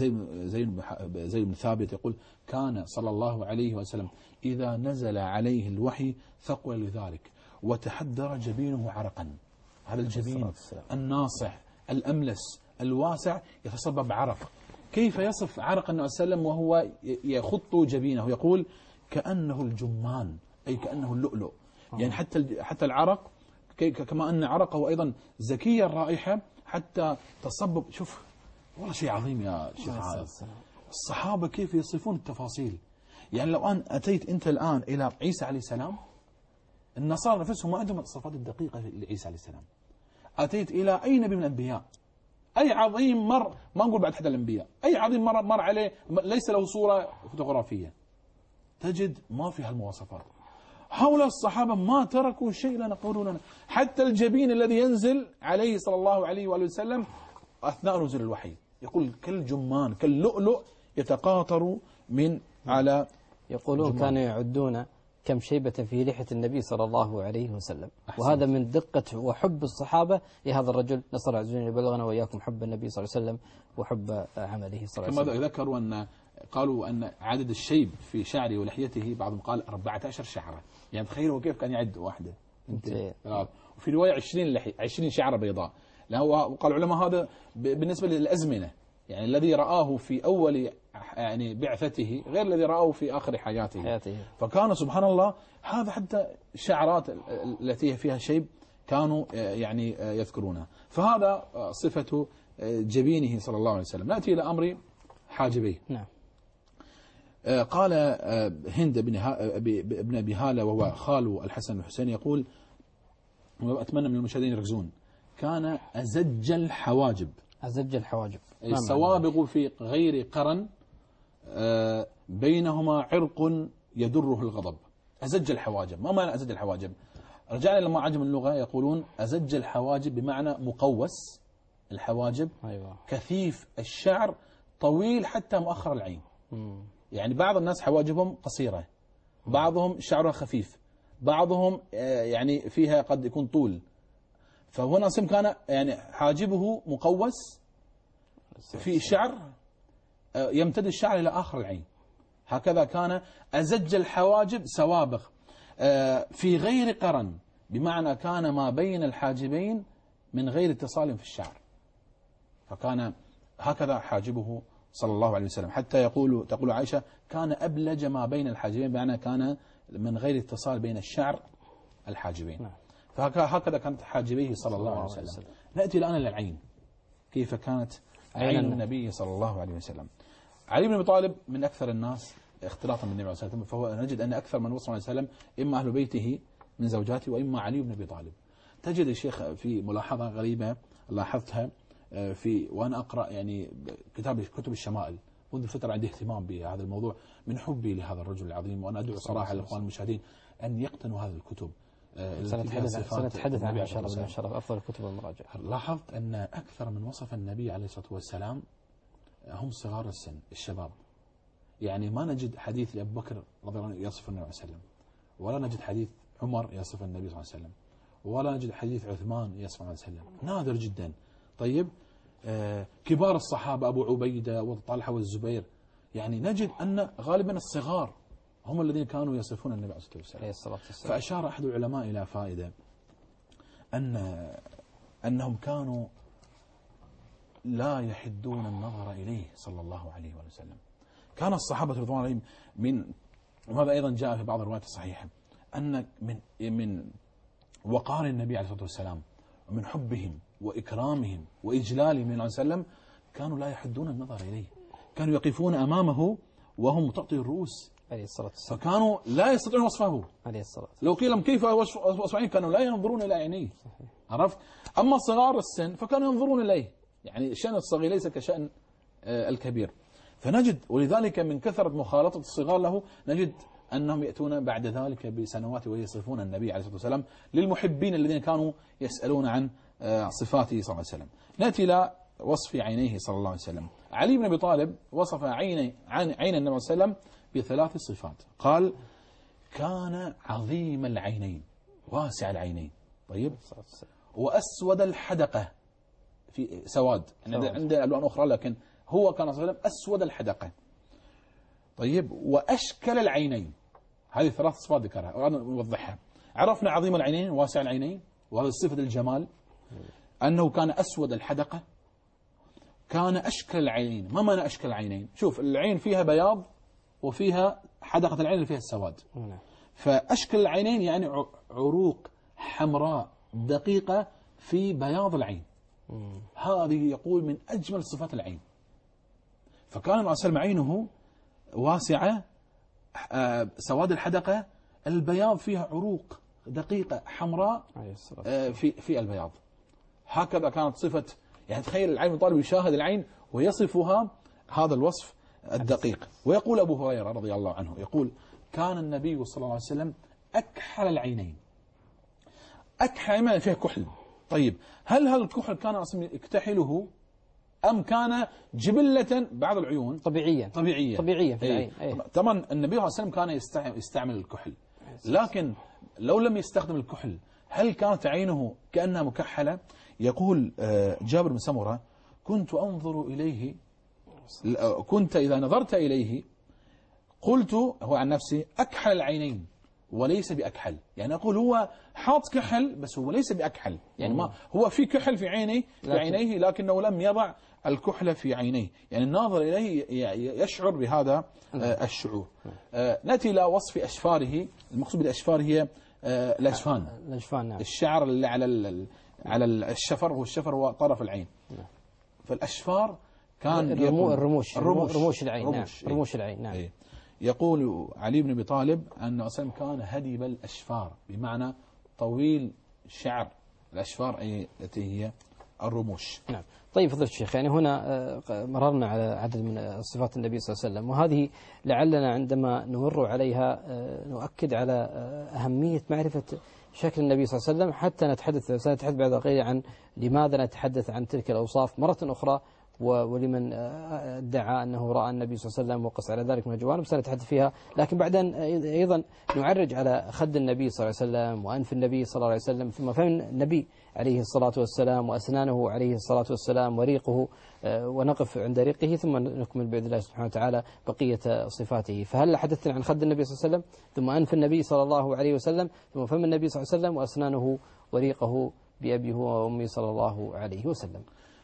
Speaker 2: زيد بن ثابت يقول كان صلى الله عليه وسلم إذا نزل عليه الوحي ثقل لذلك وتحدر جبينه عرقا. هذا الجبين الناصح الأملس الواسع يتصبب عرق. كيف يصف عرق النبي صلى الله عليه وسلم وهو يخط جبينه؟ يقول كأنه الجمان، أي كأنه اللؤلؤ. يعني حتى العرق كما أن عرقه أيضا زكي الرائحة حتى تصبب. شوف والله شيء عظيم يا شيخ عادل. الصحابة كيف يصفون التفاصيل. يعني لو أن أتيت أنت الآن إلى عيسى عليه السلام، النصارى نفسهم ما عندهم الصفات الدقيقة لعيسى عليه السلام. أتيت إلى أي نبي من الأنبياء، أي عظيم مر، ما نقول بعد حتى الأنبياء، أي عظيم مر عليه ليس له صورة فوتوغرافية، تجد ما في هالمواصفات. هؤلاء الصحابة ما تركوا شيء لنا قولوا لنا. حتى الجبين الذي ينزل عليه صلى الله عليه وآله وسلم أثناء نزول الوحي يقول كالجمان كاللؤلؤ يتقاطر من على.
Speaker 1: يقولون كانوا يعدون كم شيبة في لحية النبي صلى الله عليه وسلم. وهذا من دقة وحب الصحابة لهذا الرجل. نسأل الله عز وجل يبلغنا وإياكم حب النبي صلى الله عليه وسلم وحب عمله صلى الله عليه وسلم.
Speaker 2: كما ذكروا أن قالوا أن عدد الشيب في شعره ولحيته بعضهم قال 14 شعرة. يعني تخيلوا كيف كان يعد واحدة. وفي رواية 20 شعرة بيضاء. وقال العلماء هذا بالنسبة للأزمنة، يعني الذي رآه في أول يعني بعثته غير الذي رآه في آخر حياته. فكان سبحان الله هذا حتى الشعرات التي فيها شيب كانوا يعني يذكرونها. فهذا صفة جبينه صلى الله عليه وسلم. نأتي إلى أمر حاجبيه.
Speaker 1: نعم.
Speaker 2: قال هند بن أبي هالة وهو خال الحسن والحسين يقول، وأتمنى من المشاهدين يركزون، كان أزج الحواجب.
Speaker 1: أزج الحواجب
Speaker 2: السوابغ في غير قرن بينهما عرق يدره الغضب. أزج الحواجب. ما معنى أزج الحواجب؟ رجعنا لما عجم اللغة يقولون أزج الحواجب بمعنى مقوس الحواجب.
Speaker 1: أيوة.
Speaker 2: كثيف الشعر طويل حتى مؤخر العين. يعني بعض الناس حواجبهم قصيرة، بعضهم شعرها خفيف، بعضهم يعني فيها قد يكون طول. فهنا سم كان يعني حاجبه مقوس في شعر يمتد الشعر إلى آخر العين. هكذا كان أزج الحواجب سوابغ في غير قرن، بمعنى كان ما بين الحاجبين من غير اتصال في الشعر، فكان هكذا حاجبه صلى الله عليه وسلم، حتى تقول عائشة كان أبلج ما بين الحاجبين، بمعنى كان من غير اتصال بين الشعر الحاجبين. فهكذا كانت حاجبيه صلى الله عليه وسلم. نأتي الآن للعين، كيف كانت عين النبي صلى الله عليه وسلم. علي بن أبي طالب من أكثر الناس اختلاطا بالنبي صلى الله عليه وسلم، فهو نجد أن أكثر من وصل عليه وسلم إما أهل بيته من زوجاته وإما علي بن أبي طالب. تجد الشيخ في ملاحظة غريبة لاحظتها وأنا أقرأ يعني كتب الشمائل منذ فترة، عندي اهتمام بهذا الموضوع من حبي لهذا الرجل العظيم، وأنا أدعو صراحة الإخوان المشاهدين أن يقتنوا هذه الكتب.
Speaker 1: سنتحدث عنها إن شاء الله أفضل الكتب والمراجع.
Speaker 2: لاحظت أن أكثر من وصف النبي عليه الصلاة والسلام هم صغار السن، الشباب. يعني ما نجد حديث لأبو بكر رضي الله عنه يصف النبي صلى الله عليه وسلم، ولا نجد حديث عمر يصف النبي صلى الله عليه وسلم، ولا نجد حديث عثمان يصف النبي صلى الله عليه وسلم، نادر جدا. طيب كبار الصحابة أبو عبيدة وطلحة والزبير، يعني نجد أن غالبا الصغار هم الذين كانوا يصفون النبي عليه الصلاة والسلام. فأشار أحد العلماء إلى فائدة أنهم كانوا لا يحدون النظر إليه صلى الله عليه وسلم. كان الصحابة رضوان عليهم وهذا أيضا جاء في بعض الروايات الصحيحة أن من وقار النبي عليه الصلاة والسلام ومن حبهم وإكرامهم وإجلالهم عليه وسلم كانوا لا يحدون النظر إليه، كانوا يقفون أمامه وهم مطأطئي الرؤوس
Speaker 1: عليه الصلاة والسلام،
Speaker 2: فكانوا لا يستطيعون وصفه
Speaker 1: عليه الصلاة والسلام.
Speaker 2: لو قيل لهم كيف وصف عينه كانوا لا ينظرون إلى عينيه. عرفت؟ أما صغار السن فكانوا ينظرون إليه، يعني الشأن الصغير ليس كشأن الكبير. فنجد ولذلك من كثرة مخالطة الصغار له نجد أنهم يأتون بعد ذلك بسنوات ويصفون النبي عليه الصلاة والسلام للمحبين الذين كانوا يسألون عن صفاته صلى الله عليه وسلم. نأتي إلى وصف عينيه صلى الله عليه وسلم. علي بن أبي طالب وصف عين النبي صلى الله عليه وسلم بثلاث صفات. قال كان عظيم العينين واسع العينين، طيب، وأسود الحدقة، في سواد عندنا ألوان أخرى لكن هو كان صلى الله عليه وسلم أسود الحدقة، طيب، وأشكل العينين. هذه ثلاث صفات ذكرها وأنا نوضحها. عرفنا عظيم العينين واسع العينين، وهذا صفة الجمال، أنه كان أسود الحدقة، كان أشكل العينين. ما معنى أشكل العينين؟ شوف العين فيها بياض وفيها حدقة العين اللي فيها السواد، فأشكل العينين يعني عروق حمراء دقيقة في بياض العين، هذه يقول من أجمل صفات العين. فكان النبي صلى الله عليه وسلم عينه واسعة، سواد الحدقة، البياض فيها عروق دقيقة حمراء في البياض. هكذا كانت صفة، يعني تخيل العين طالب يشاهد العين ويصفها هذا الوصف الدقيق. ويقول أبو هريرة رضي الله عنه يقول كان النبي صلى الله عليه وسلم أكحل العينين. أكحل ما فيه كحل. طيب هل الكحل كان يكتحله أم كان جبلة بعض العيون
Speaker 1: طبيعيا في العين؟
Speaker 2: طبعا النبي صلى الله عليه وسلم كان يستعمل الكحل، لكن لو لم يستخدم الكحل هل كانت عينه كأنها مكحلة؟ يقول جابر بن سمرة كنت أنظر إليه، كنت إذا نظرت إليه قلت، هو عن نفسي، أكحل العينين وليس بأكحل. يعني أقول هو حاط كحل بس هو ليس بأكحل، يعني ما هو في كحل في عينيه لكنه لم يضع الكحل في عينيه، يعني الناظر إليه يشعر بهذا الشعور. نأتي إلى وصف أشفاره. المقصود بالأشفار هي الأجفان،
Speaker 1: نعم.
Speaker 2: الشعر اللي على الشفر، والشفر هو طرف العين. فالأشفار كان
Speaker 1: رموش العين، نعم. رموش العين، نعم.
Speaker 2: يقول علي بن أبي طالب أن أسلم كان هديب الأشفار، بمعنى طويل شعر الأشفار التي هي الرموش.
Speaker 1: نعم. طيب فضيلة الشيخ، يعني هنا مررنا على عدد من صفات النبي صلى الله عليه وسلم، وهذه لعلنا عندما نمر عليها نؤكد على أهمية معرفة شكل النبي صلى الله عليه وسلم حتى سنتحدث بعد قليل عن لماذا نتحدث عن تلك الأوصاف مرة أخرى، ولمن ادعى أنه رأى النبي صلى الله عليه وسلم وقص على ذلك من الجوانب سنتحدث فيها. لكن بعدين أيضا نعرج على خد النبي صلى الله عليه وسلم وأنف النبي صلى الله عليه وسلم، ثم فم النبي عليه الصلاة والسلام، وأسنانه عليه الصلاة والسلام، وريقه، ونقف عند ريقه، ثم نكمل بإذن الله سبحانه وتعالى بقية صفاته. فهل حدثنا عن خد النبي صلى الله عليه وسلم، ثم أنف النبي صلى الله عليه وسلم، ثم فم النبي صلى الله عليه وسلم، وأسنانه وريقه بأبي هو وأمي صلى الله عليه وسلم.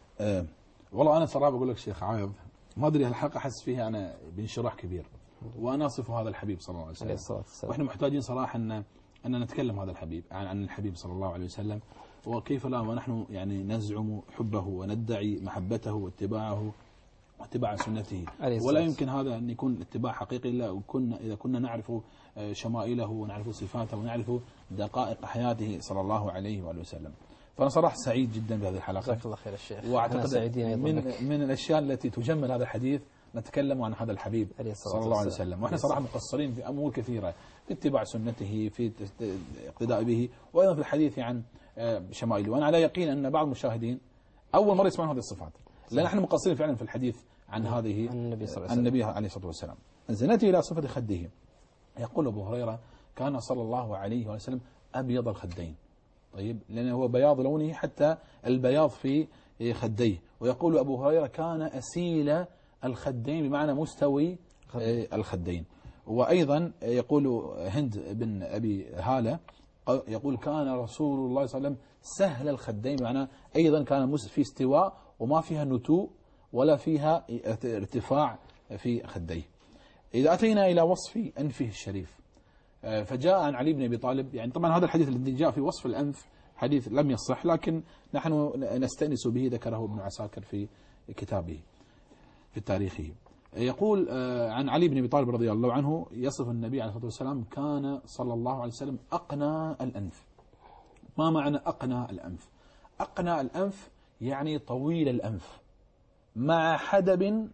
Speaker 2: والله أنا صراحة بقول لك شيخ عايض، ما أدري الحلقة أحس فيها أنا بانشراح كبير، وأنا أصف هذا الحبيب صلى الله عليه وسلم، وإحنا محتاجين صراحة أن نتكلم هذا الحبيب عن الحبيب صلى الله عليه وسلم، وكيف لا ونحن يعني نزعم حبه وندعي محبته واتباعه واتباع سنته، ولا يمكن هذا أن يكون اتباع حقيقي إلا إذا كنا نعرف شمائله ونعرف صفاته ونعرف دقائق حياته صلى الله عليه وآله وسلم. فأنا صراحة سعيد جدا بهذه الحلقة.
Speaker 1: جزاك الله خير الشيخ.
Speaker 2: وأعتقد من الأشياء التي تجمل هذا الحديث نتكلم عن هذا الحبيب صلى الله عليه وسلم، وإحنا صراحة مقصرين في أمور كثيرة، في اتباع سنته، في اقتداء به، وأيضا في الحديث عن شمائله. وأنا على يقين أن بعض المشاهدين أول مرة يسمعون هذه الصفات، لأن احنا مقصرين فعلا في الحديث عن هذه النبي عليه الصلاة والسلام. نأتي إلى صفة خده. يقول أبو هريرة كان صلى الله عليه وسلم أبيض الخدين، طيب، لأنه هو بياض لونه حتى البياض في خديه. ويقول أبو هريرة كان أسيل الخدين بمعنى مستوي الخدين. وأيضا يقول هند بن أبي هالة يقول كان رسول الله صلى الله عليه وسلم سهل الخدين، بمعنى أيضا كان في استواء وما فيها نتوء ولا فيها ارتفاع في خديه. إذا أتينا إلى وصف أنفه الشريف، فجاء عن علي بن أبي طالب، يعني طبعا هذا الحديث الذي جاء في وصف الأنف حديث لم يصح، لكن نحن نستأنس به، ذكره ابن عساكر في كتابه في تاريخه. يقول عن علي بن أبي طالب رضي الله عنه يصف النبي عليه الصلاة والسلام كان صلى الله عليه وسلم أقنى الأنف. ما معنى أقنى الأنف؟ أقنى الأنف يعني طويل الأنف مع حدب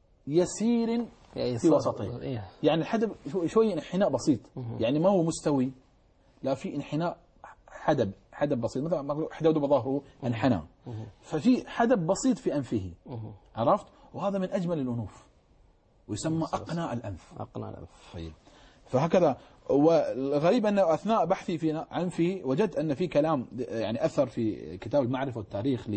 Speaker 2: يسير في وسطه، يعني الحدب شوي انحناء بسيط، يعني ما هو مستوي، لا، في انحناء، حدب بسيط، مثلا ما أقول حدود بظهره انحنى، ففي حدب بسيط في أنفه، عرفت؟ وهذا من أجمل الأنوف ويسمى أقنى الأنف.
Speaker 1: أقنى الأنف.
Speaker 2: طيب، فهكذا. والغريب أن أثناء بحثي في أنفه وجدت أن في كلام يعني أثر في كتاب المعرفة والتاريخ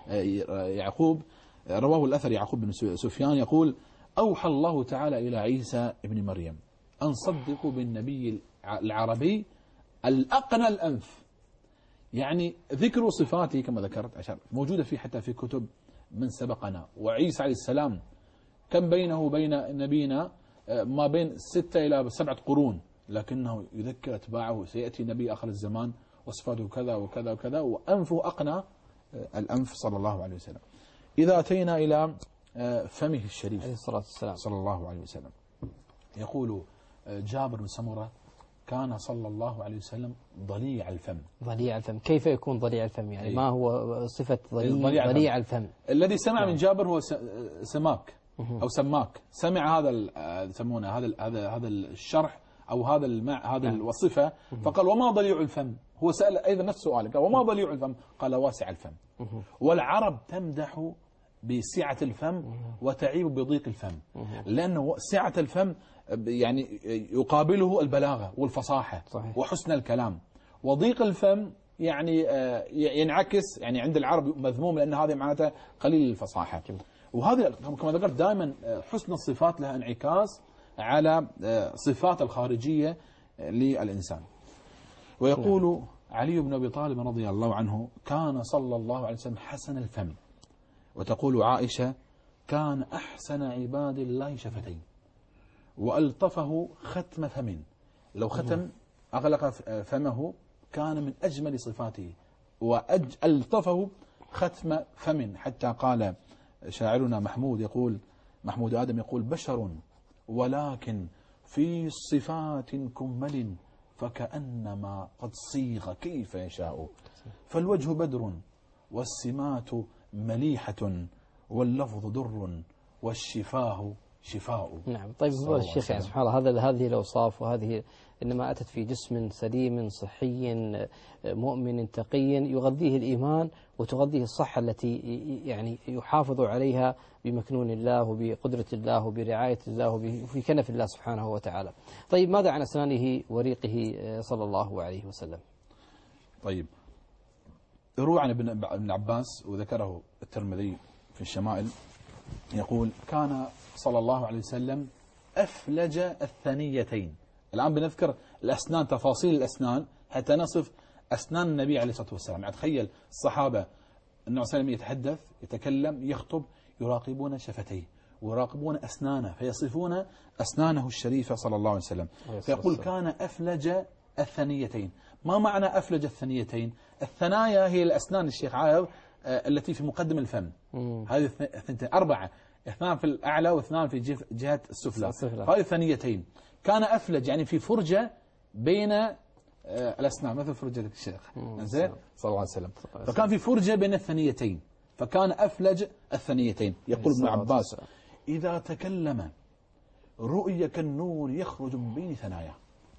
Speaker 2: ليعقوب، رواه الأثر يعقوب بن سفيان، يقول أوحى الله تعالى إلى عيسى ابن مريم أن صدقوا بالنبي العربي الأقنى الأنف، يعني ذكر صفاته كما ذكرت عشان موجودة في حتى في كتب من سبقنا. وعيسى عليه السلام كم بينه وبين نبينا ما بين 6 إلى 7 قرون، لكنه يذكر أتباعه سيأتي نبي آخر الزمان وصفاته كذا وكذا وكذا، وأنفه أقنى الأنف صلى الله عليه وسلم. إذا أتينا إلى فمه الشريف عليه الصلاة والسلام صلى الله عليه وسلم، يقول جابر بن سمرة كان صلى الله عليه وسلم ضليع الفم.
Speaker 1: ضليع الفم، كيف يكون ضليع الفم؟ يعني ما هو صفة ضليع الفم؟
Speaker 2: الذي سمع من جابر هو سماك أو سماك، سمع هذا يسمونه هذا الشرح أو هذا الوصفة، فقال وما ضليع الفم؟ هو سأل أيضا نفس سؤال، قال وما ضليع الفم؟ قال واسع الفم. والعرب تمدح بسعة الفم وتعيب بضيق الفم، لأنه سعة الفم يعني يقابله البلاغة والفصاحة صحيح. وحسن الكلام، وضيق الفم يعني ينعكس، يعني عند العرب مذموم لأن هذا معناته قليل الفصاحة. وهذا كما ذكرت دائما حسن الصفات لها انعكاس على صفات الخارجية للإنسان. ويقول علي بن أبي طالب رضي الله عنه كان صلى الله عليه وسلم حسن الفم. وتقول عائشة كان أحسن عباد الله شفتين وألطفه ختم فم، لو ختم أغلق فمه كان من أجمل صفاته، وألطفه ختم فم، حتى قال شاعرنا محمود آدم يقول بشر ولكن في صفات كمل فكأنما قد صيغ كيف يشاء، فالوجه بدر والسمات مليحة واللفظ در والشفاه شفاء.
Speaker 1: نعم. طيب هو الشيخ يعني سبحان الله هذه الأوصاف وهذه إنما أتت في جسم سليم صحي مؤمن تقي يغذيه الإيمان وتغذيه الصحة التي يعني يحافظ عليها بمكنون الله وبقدرة الله وبرعاية الله وفي كنف الله سبحانه وتعالى. طيب ماذا عن أسنانه وريقه صلى الله عليه وسلم؟
Speaker 2: طيب روى عن ابن عباس وذكره الترمذي في الشمائل، يقول كان صلى الله عليه وسلم أفلج الثنيتين. الآن بنذكر الأسنان، تفاصيل الأسنان حتى نصف أسنان النبي عليه الصلاة والسلام. يعني تخيل الصحابة النبي صلى الله عليه وسلم يتحدث يتكلم يخطب يراقبون شفتيه ويراقبون أسنانه فيصفون أسنانه الشريفة صلى الله عليه وسلم. فيقول كان أفلج الثنيتين. ما معنى أفلج الثنيتين؟ الثنايا هي الأسنان الشيخ عايض التي في مقدم الفم. هذه الثنتين 4، 2 في الأعلى و2 في جهة السفلى. هذه الثنيتين. كان أفلج يعني في فرجة بين الأسنان مثل فرجة الشيخ زين صلى الله عليه وسلم. فكان في فرجة بين الثنيتين فكان أفلج الثنيتين. يقول ابن عباس إذا تكلم رؤيا كالنور يخرج من بين ثناياه.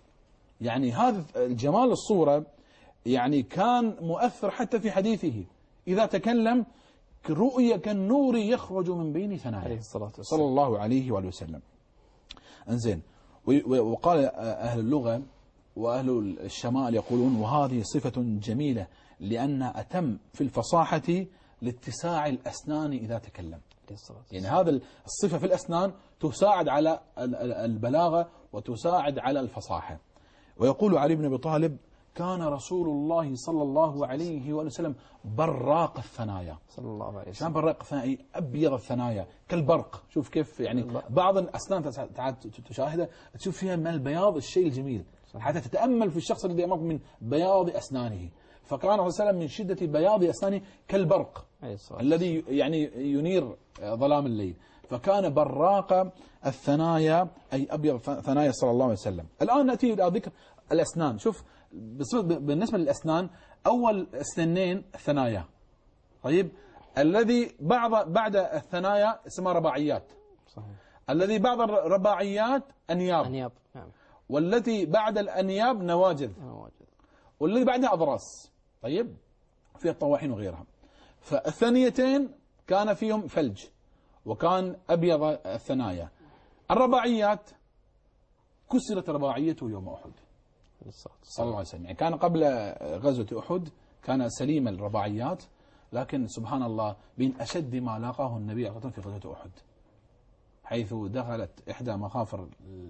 Speaker 2: يعني هذا الجمال الصورة يعني كان مؤثر حتى في حديثه. إذا تكلم رؤيا كالنور يخرج من بين ثناياه صلى الله عليه وآله وسلم. انزين. وقال أهل اللغة وأهل الشمال يقولون وهذه صفة جميلة لأنها أتم في الفصاحة لاتساع الأسنان إذا تكلم. يعني هذا الصفة في الأسنان تساعد على البلاغة وتساعد على الفصاحة. ويقول علي بن أبي طالب كان رسول الله صلى الله عليه وسلم براق الثنايا. صلى الله عليه وسلم. براق الثنايا أبيض الثنايا كالبرق. شوف كيف يعني بعض الأسنان تشاهدها تشوف فيها من البياض الشيء الجميل حتى تتأمل في الشخص الذي أمامك من بياض أسنانه. فكان صلى الله عليه وسلم من شدة بياض أسنانه كالبرق الذي يعني ينير ظلام الليل. فكان براق الثنايا أي أبيض ثنايا صلى الله عليه وسلم. الآن نأتي إلى ذكر الأسنان. شوف بالنسبة للأسنان أول سنين ثنايا. طيب الذي بعد الثنايا اسمها رباعيات. صحيح. الذي بعد الرباعيات أنياب. نعم. والتي بعد الأنياب نواجذ. والذي بعدها أضراس. طيب في الطواحين وغيرها. فالثانيتين كان فيهم فلج وكان أبيض الثنايا. الرباعيات كسرت رباعيته يوم أحد صلى الله عليه وسلم. يعني كان قبل غزوة أحد كان سليم الرباعيات لكن سبحان الله من أشد ما لاقاه النبي عليه الصلاة والسلام في غزوة أحد حيث دخلت إحدى محافر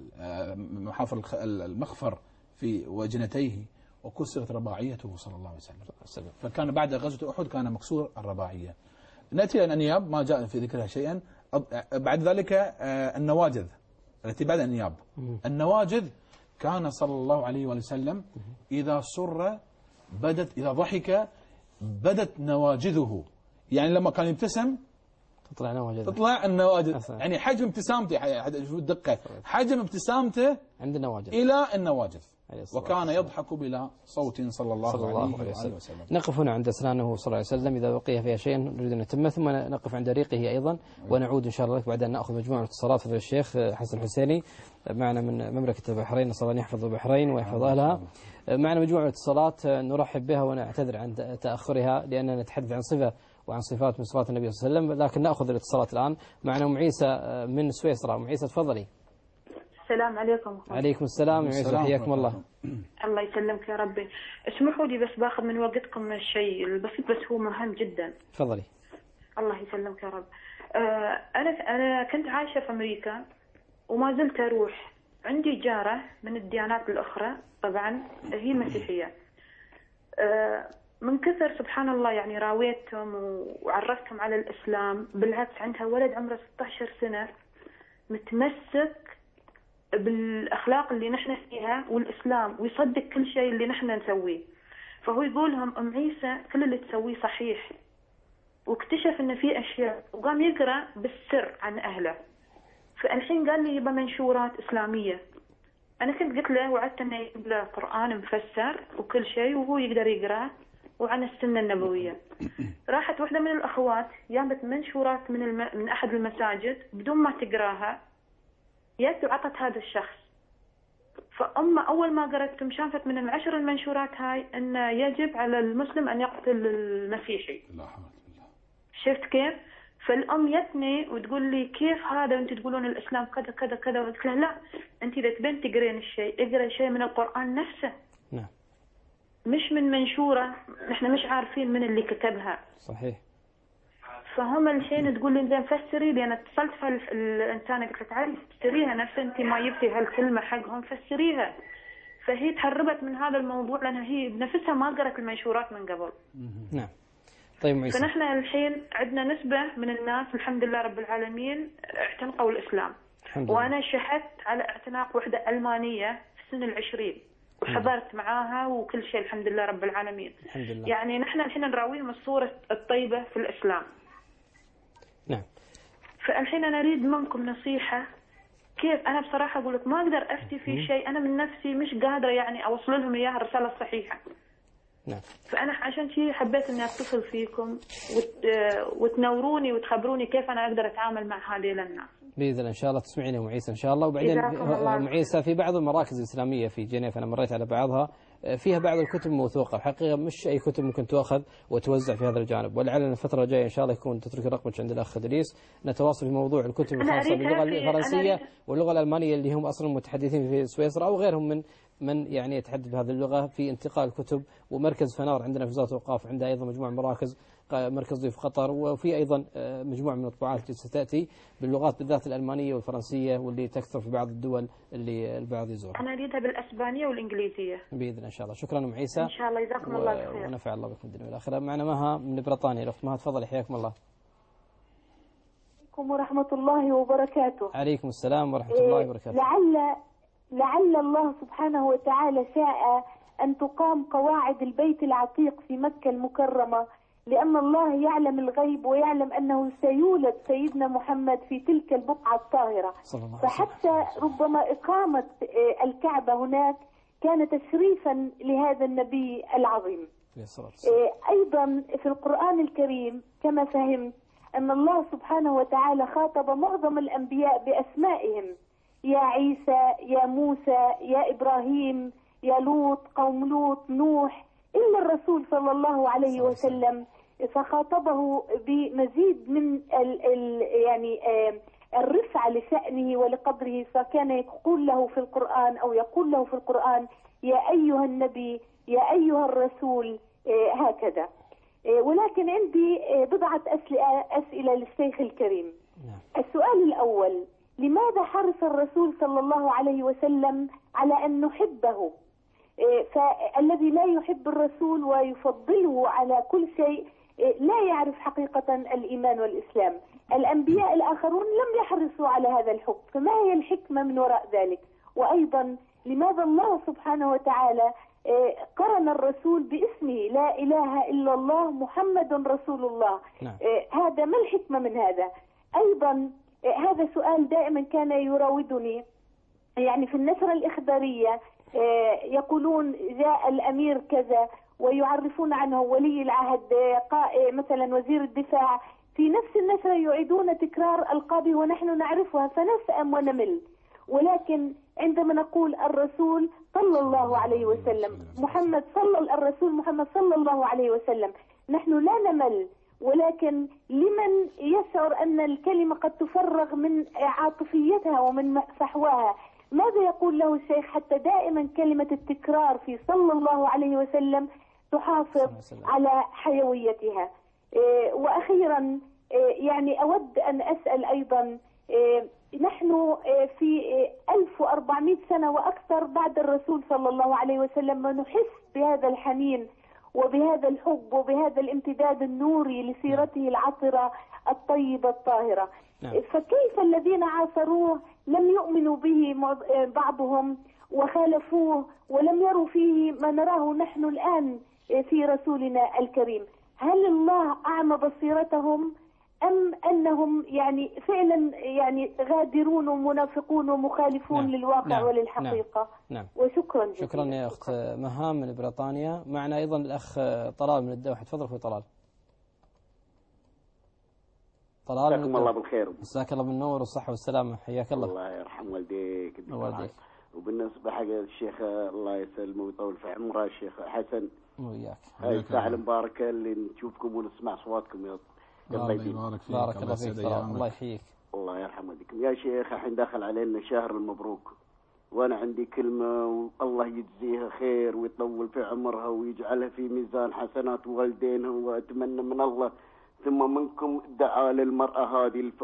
Speaker 2: المخفر في وجنتيه وكسرت رباعيته صلى الله عليه وسلم. فكان بعد غزوة أحد كان مكسور الرباعية. نأتي إلى الأنياب ما جاء في ذكرها شيئا. بعد ذلك النواجذ التي بعد الأنياب. النواجذ كان صلى الله عليه وسلم إذا سر إذا ضحك بدت نواجذه. يعني لما كان يبتسم تطلع النواجذ. يعني حجم ابتسامته شوف الدقة حجم ابتسامته
Speaker 1: عند النواجذ
Speaker 2: إلى النواجذ. وكان يضحك بلا صوت صلى الله عليه وسلم.
Speaker 1: نقف هنا عند أسنانه صلى الله عليه وسلم. إذا بقي فيها شيء نريد أن نتم ثم نقف عند ريقه أيضا ونعود إن شاء الله بعد أن نأخذ مجموعة اتصالات فضل الشيخ حسن الحسيني معنا من مملكة البحرين. نسأل الله أن يحفظ البحرين ويحفظ أهلها. معنا مجموعة اتصالات نرحب بها ونعتذر عن تأخرها لأننا نتحدث عن صفة وعن صفات من صفات النبي صلى الله عليه وسلم. لكن نأخذ الاتصالات الآن. معنا أم عيسى من سويسرا. أم عيسى تفضلي.
Speaker 3: السلام عليكم.
Speaker 1: عليكم السلام. حياكم الله.
Speaker 3: الله يسلمك يا ربي. اسمحوا لي بس باخذ من وقتكم الشيء البسيط بس هو مهم جدا.
Speaker 1: تفضلي.
Speaker 3: الله يسلمك يا رب. أنا كنت عايشة في أمريكا وما زلت أروح. عندي جارة من الديانات الأخرى طبعا هي مسيحية. من كثر سبحان الله يعني راويتهم وعرفتهم على الإسلام. بالعكس عندها ولد عمره 16 سنة متمسك بالأخلاق اللي نحن فيها والإسلام ويصدق كل شيء اللي نحن نسويه. فهو يقولهم أم عيسى كل اللي تسويه صحيح. واكتشف إن في أشياء وقام يقرأ بالسر عن أهله. فالحين قال لي يبقى منشورات إسلامية. أنا كنت قلت له وعدت إنه يجيب له قرآن مفسر وكل شيء وهو يقدر يقرأ وعن السنة النبوية. راحت واحدة من الأخوات جابت منشورات من أحد المساجد بدون ما تقراها جت وعطت هذا الشخص. فأما أول ما قرأت شافت من العشر المنشورات هاي أن يجب على المسلم أن يقتل المسيحي. شفت كيف؟ فالأم يتني وتقول لي كيف هذا أنت تقولون الإسلام كذا كذا كذا. وقلت لها لا أنت إذا تبين تقرين الشيء اقرأ شيء من القرآن نفسه.
Speaker 1: نعم.
Speaker 3: مش من منشورة نحن مش عارفين من اللي كتبها.
Speaker 1: صحيح.
Speaker 3: فهم الحين تقول لي زين فسري لي. أنا اتصلت في الإنسان قلت لها تعالي فسريها نفس أنت ما جبتي هالكلمة حقهم فسريها. فهي تهربت من هذا الموضوع لأنها هي بنفسها ما قرأت المنشورات من قبل.
Speaker 1: نعم. طيب عيسى.
Speaker 3: فنحن الحين عندنا نسبة من الناس الحمد لله رب العالمين اعتنقوا الإسلام. وأنا شهدت على اعتناق وحدة ألمانية في سن 20 وحضرت معاها وكل شيء الحمد لله رب العالمين.
Speaker 1: الحمد لله.
Speaker 3: يعني نحن الحين نراويهم الصورة الطيبة في الإسلام.
Speaker 1: نعم.
Speaker 3: فالحين أنا أريد منكم نصيحة. كيف أنا بصراحة أقول لك ما أقدر أفتي في شيء أنا من نفسي مش قادرة يعني أوصل لهم إياها الرسالة الصحيحة.
Speaker 1: نعم.
Speaker 3: فأنا عشان شيء حبيت إني أتصل فيكم وتنوروني وتخبروني كيف أنا أقدر أتعامل مع هذه الناس.
Speaker 1: بإذن الله إن شاء الله تسمعيني أم عيسى إن شاء الله. وبعدين أم عيسى في بعض المراكز الإسلامية في جنيف أنا مريت على بعضها فيها بعض الكتب موثوقة وحقيقة مش أي كتب ممكن تؤخذ وتوزع في هذا الجانب. ولعلنا الفترة الجاية إن شاء الله يكون تترك رقمك عند الأخ إدريس نتواصل في موضوع الكتب الخاصة باللغة الفرنسية واللغة الألمانية اللي هم أصلا متحدثين في سويسرا أو غيرهم من يعني يتحدث بهذه اللغة في انتقال الكتب. ومركز فنار عندنا في وزارة الأوقاف عندها أيضا مجموعة مراكز مركز ضيف قطر وفي أيضا مجموعة من المطبوعات التي ستأتي باللغات بالذات الألمانية والفرنسية واللي تكثر في بعض الدول اللي البعض يزورها.
Speaker 3: أنا أريدها بالأسبانية والإنجليزية
Speaker 1: بإذن الله إن شاء الله. شكرا أم عيسى.
Speaker 3: إن شاء الله جزاكم الله بخير
Speaker 1: ونفع الله بكم الدنيا والآخرة. معنا مها من بريطانيا. الأخت مها تفضلي حياكم الله.
Speaker 4: عليكم ورحمة الله وبركاته.
Speaker 1: عليكم السلام ورحمة الله وبركاته.
Speaker 4: لعل الله سبحانه وتعالى شاء أن تقام قواعد البيت العتيق في مكة المكرمة لأن الله يعلم الغيب ويعلم أنه سيولد سيدنا محمد في تلك البقعة الطاهرة. فحتى ربما إقامة الكعبة هناك كان تشريفا لهذا النبي العظيم. أيضا في القرآن الكريم كما فهمت أن الله سبحانه وتعالى خاطب معظم الأنبياء بأسمائهم يا عيسى يا موسى يا إبراهيم يا لوط قوم لوط نوح إلا الرسول صلى الله عليه وسلم فخاطبه بمزيد من يعني الرفع لشأنه ولقدره فكان يقول له في القرآن أو يقول له في القرآن يا أيها النبي يا أيها الرسول هكذا. ولكن عندي بضعة أسئلة للشيخ الكريم. السؤال الأول لماذا حرص الرسول صلى الله عليه وسلم على أن نحبه؟ فالذي لا يحب الرسول ويفضله على كل شيء لا يعرف حقيقة الإيمان والإسلام. الأنبياء الآخرون لم يحرصوا على هذا الحب فما هي الحكمة من وراء ذلك؟ وأيضا لماذا الله سبحانه وتعالى قرن الرسول باسمه لا إله إلا الله محمد رسول الله؟ هذا ما الحكمة من هذا؟ أيضا هذا سؤال دائما كان يراودني يعني في النشرة الإخبارية يقولون جاء الأمير كذا ويعرفون عنه ولي العهد مثلا وزير الدفاع في نفس النشرة يعيدون تكرار ألقابه ونحن نعرفها فنسأم ونمل. ولكن عندما نقول الرسول صلى الله عليه وسلم الرسول محمد صلى الله عليه وسلم نحن لا نمل. ولكن لمن يشعر أن الكلمة قد تفرغ من عاطفيتها ومن فحواها ماذا يقول له الشيخ حتى دائما كلمة التكرار في صلى الله عليه وسلم تحافظ على حيويتها؟ وأخيرا يعني أود أن أسأل أيضا نحن في 1400 سنة وأكثر بعد الرسول صلى الله عليه وسلم ونحس بهذا الحنين وبهذا الحب وبهذا الامتداد النوري لسيرته العطرة الطيبة الطاهرة. فكيف الذين عاصروه لم يؤمنوا به بعضهم وخالفوه ولم يروا فيه ما نراه نحن الآن في رسولنا الكريم؟ هل الله أعمى بصيرتهم أم أنهم يعني فعلا يعني غادرون ومنافقون ومخالفون للواقع وللحقيقة؟ وشكرا جزيلا.
Speaker 1: شكرا يا أخت مهام من بريطانيا. معنا أيضا الأخ طلال من الدوحة. تفضل أخوي طلال.
Speaker 5: جزاكم الله بالخير.
Speaker 1: جزاك الله بالنور والصحة والسلامة. حياك الله.
Speaker 5: الله يرحم والديك
Speaker 1: والديك.
Speaker 5: وبالنسبة حق الشيخ الله يسلمه ويطول في عمره الشيخ حسن
Speaker 1: وياك.
Speaker 5: هاي الساعة المباركة اللي نشوفكم ونسمع صواتكم يا
Speaker 2: الله يبارك فيك.
Speaker 1: بارك الله فيك. الله يحييك.
Speaker 5: الله يرحم والديكم يا شيخ. الحين دخل علينا شهر المبروك وانا عندي كلمة والله يجزيها خير ويطول في عمرها ويجعلها في ميزان حسنات والدينها واتمنى من الله ثم منكم دعاء للمرأة هذه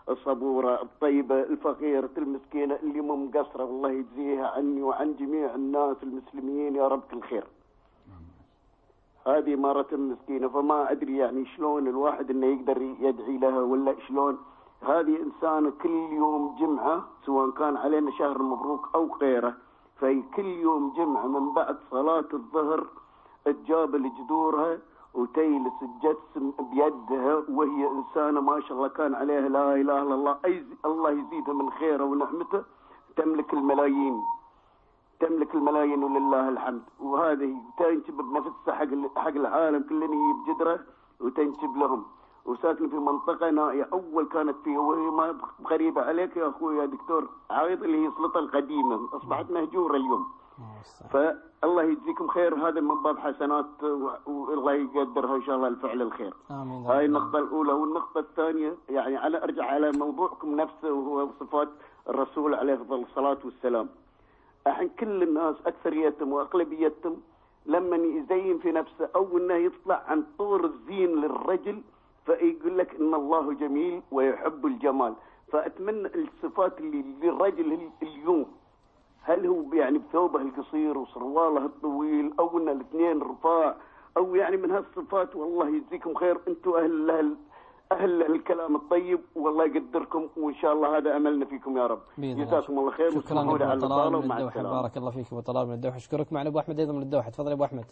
Speaker 5: الصبورة الطيبة الفقيرة المسكينة اللي مو مقصرة، والله يجزيها عني وعن جميع الناس المسلمين يا رب كل خير. هذه مرة مسكينة، فما أدري يعني شلون الواحد إنه يقدر يدعي لها ولا شلون. هذه إنسانة كل يوم جمعة سواء كان علينا شهر المبروك أو غيره، في كل يوم جمعة من بعد صلاة الظهر تجاب لجذورها وتيلس الجسم بيدها، وهي إنسانة ما شاء الله كان عليها لا إله إلا الله، الله يزيدها من خيره ونعمته، تملك الملايين تملك الملايين ولله الحمد. وهذه تنجب بنفسها حق العالم كلنا بجدره وتنجب لهم. وساكن في منطقة نائية أول كانت فيها، وهي ما غريبة عليك يا أخوي يا دكتور عايض، اللي هي سلطة القديمة أصبحت مهجورة اليوم. فالله يجزيكم خير، هذا من باب حسنات والله يقدرها إن شاء الله الفعل الخير.
Speaker 1: آمين.
Speaker 5: هاي النقطة الأولى. والنقطة الثانية يعني على أرجع على موضوعكم نفسه، وهو صفات الرسول عليه أفضل الصلاة والسلام. الحين كل الناس أكثريتهم وأغلبيتهم لما يزين في نفسه أو إنه يطلع عن طور الزين للرجل فيقول لك إن الله جميل ويحب الجمال. فأتمنى الصفات اللي للرجل اليوم، هل هو يعني بثوبه القصير وسرواله الطويل أو إن الاثنين رفاع أو يعني من هالصفات. والله يجزيكم خير، أنتم أهل الكلام الطيب والله يقدركم، وإن شاء الله هذا أملنا فيكم يا رب. جزاكم الله خير.
Speaker 1: شكرا لك أبو طلال من الدوحة، بارك الله فيك أبو طلال من الدوحة. أشكرك. معنا أبو أحمد أيضا من الدوحة، تفضل أبو أحمد.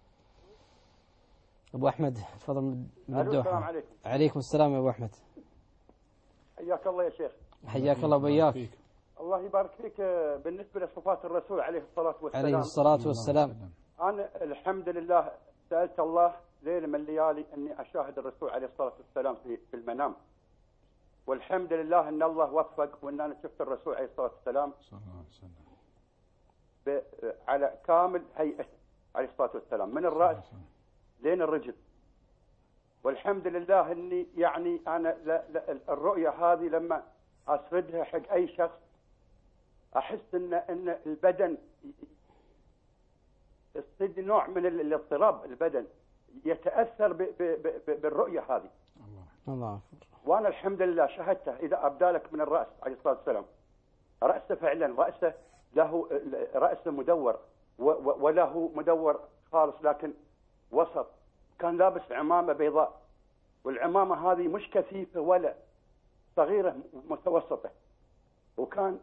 Speaker 1: أبو أحمد تفضل من الدوحة.
Speaker 6: السلام عليكم.
Speaker 1: عليكم السلام يا أبو أحمد.
Speaker 6: حياك الله يا شيخ.
Speaker 1: حياك الله وبياك.
Speaker 6: الله يبارك فيك. بالنسبة لصفات الرسول عليه الصلاة والسلام،
Speaker 1: عليه الصلاة والسلام،
Speaker 6: أنا الحمد لله سألت الله ليلة من الليالي أني أشاهد الرسول عليه الصلاة والسلام في المنام، والحمد لله أن الله وفق وأن أنا شفت الرسول عليه الصلاة والسلام على كامل هيئته عليه الصلاة والسلام من الرأس لين الرجل. والحمد لله أني يعني أنا الرؤية هذه لما أسردها حق أي شخص أحس أن البدن يصير نوع من الاضطراب، البدن يتأثر بالرؤية هذه.
Speaker 1: الله.
Speaker 6: وأنا الحمد لله شاهدته. إذا أبدالك من الرأس عليه الصلاة والسلام، رأسه فعلا رأسه له رأسه مدور وله مدور خالص لكن وسط، كان لابس عمامة بيضاء، والعمامة هذه مش كثيفة ولا صغيرة، متوسطة، وكان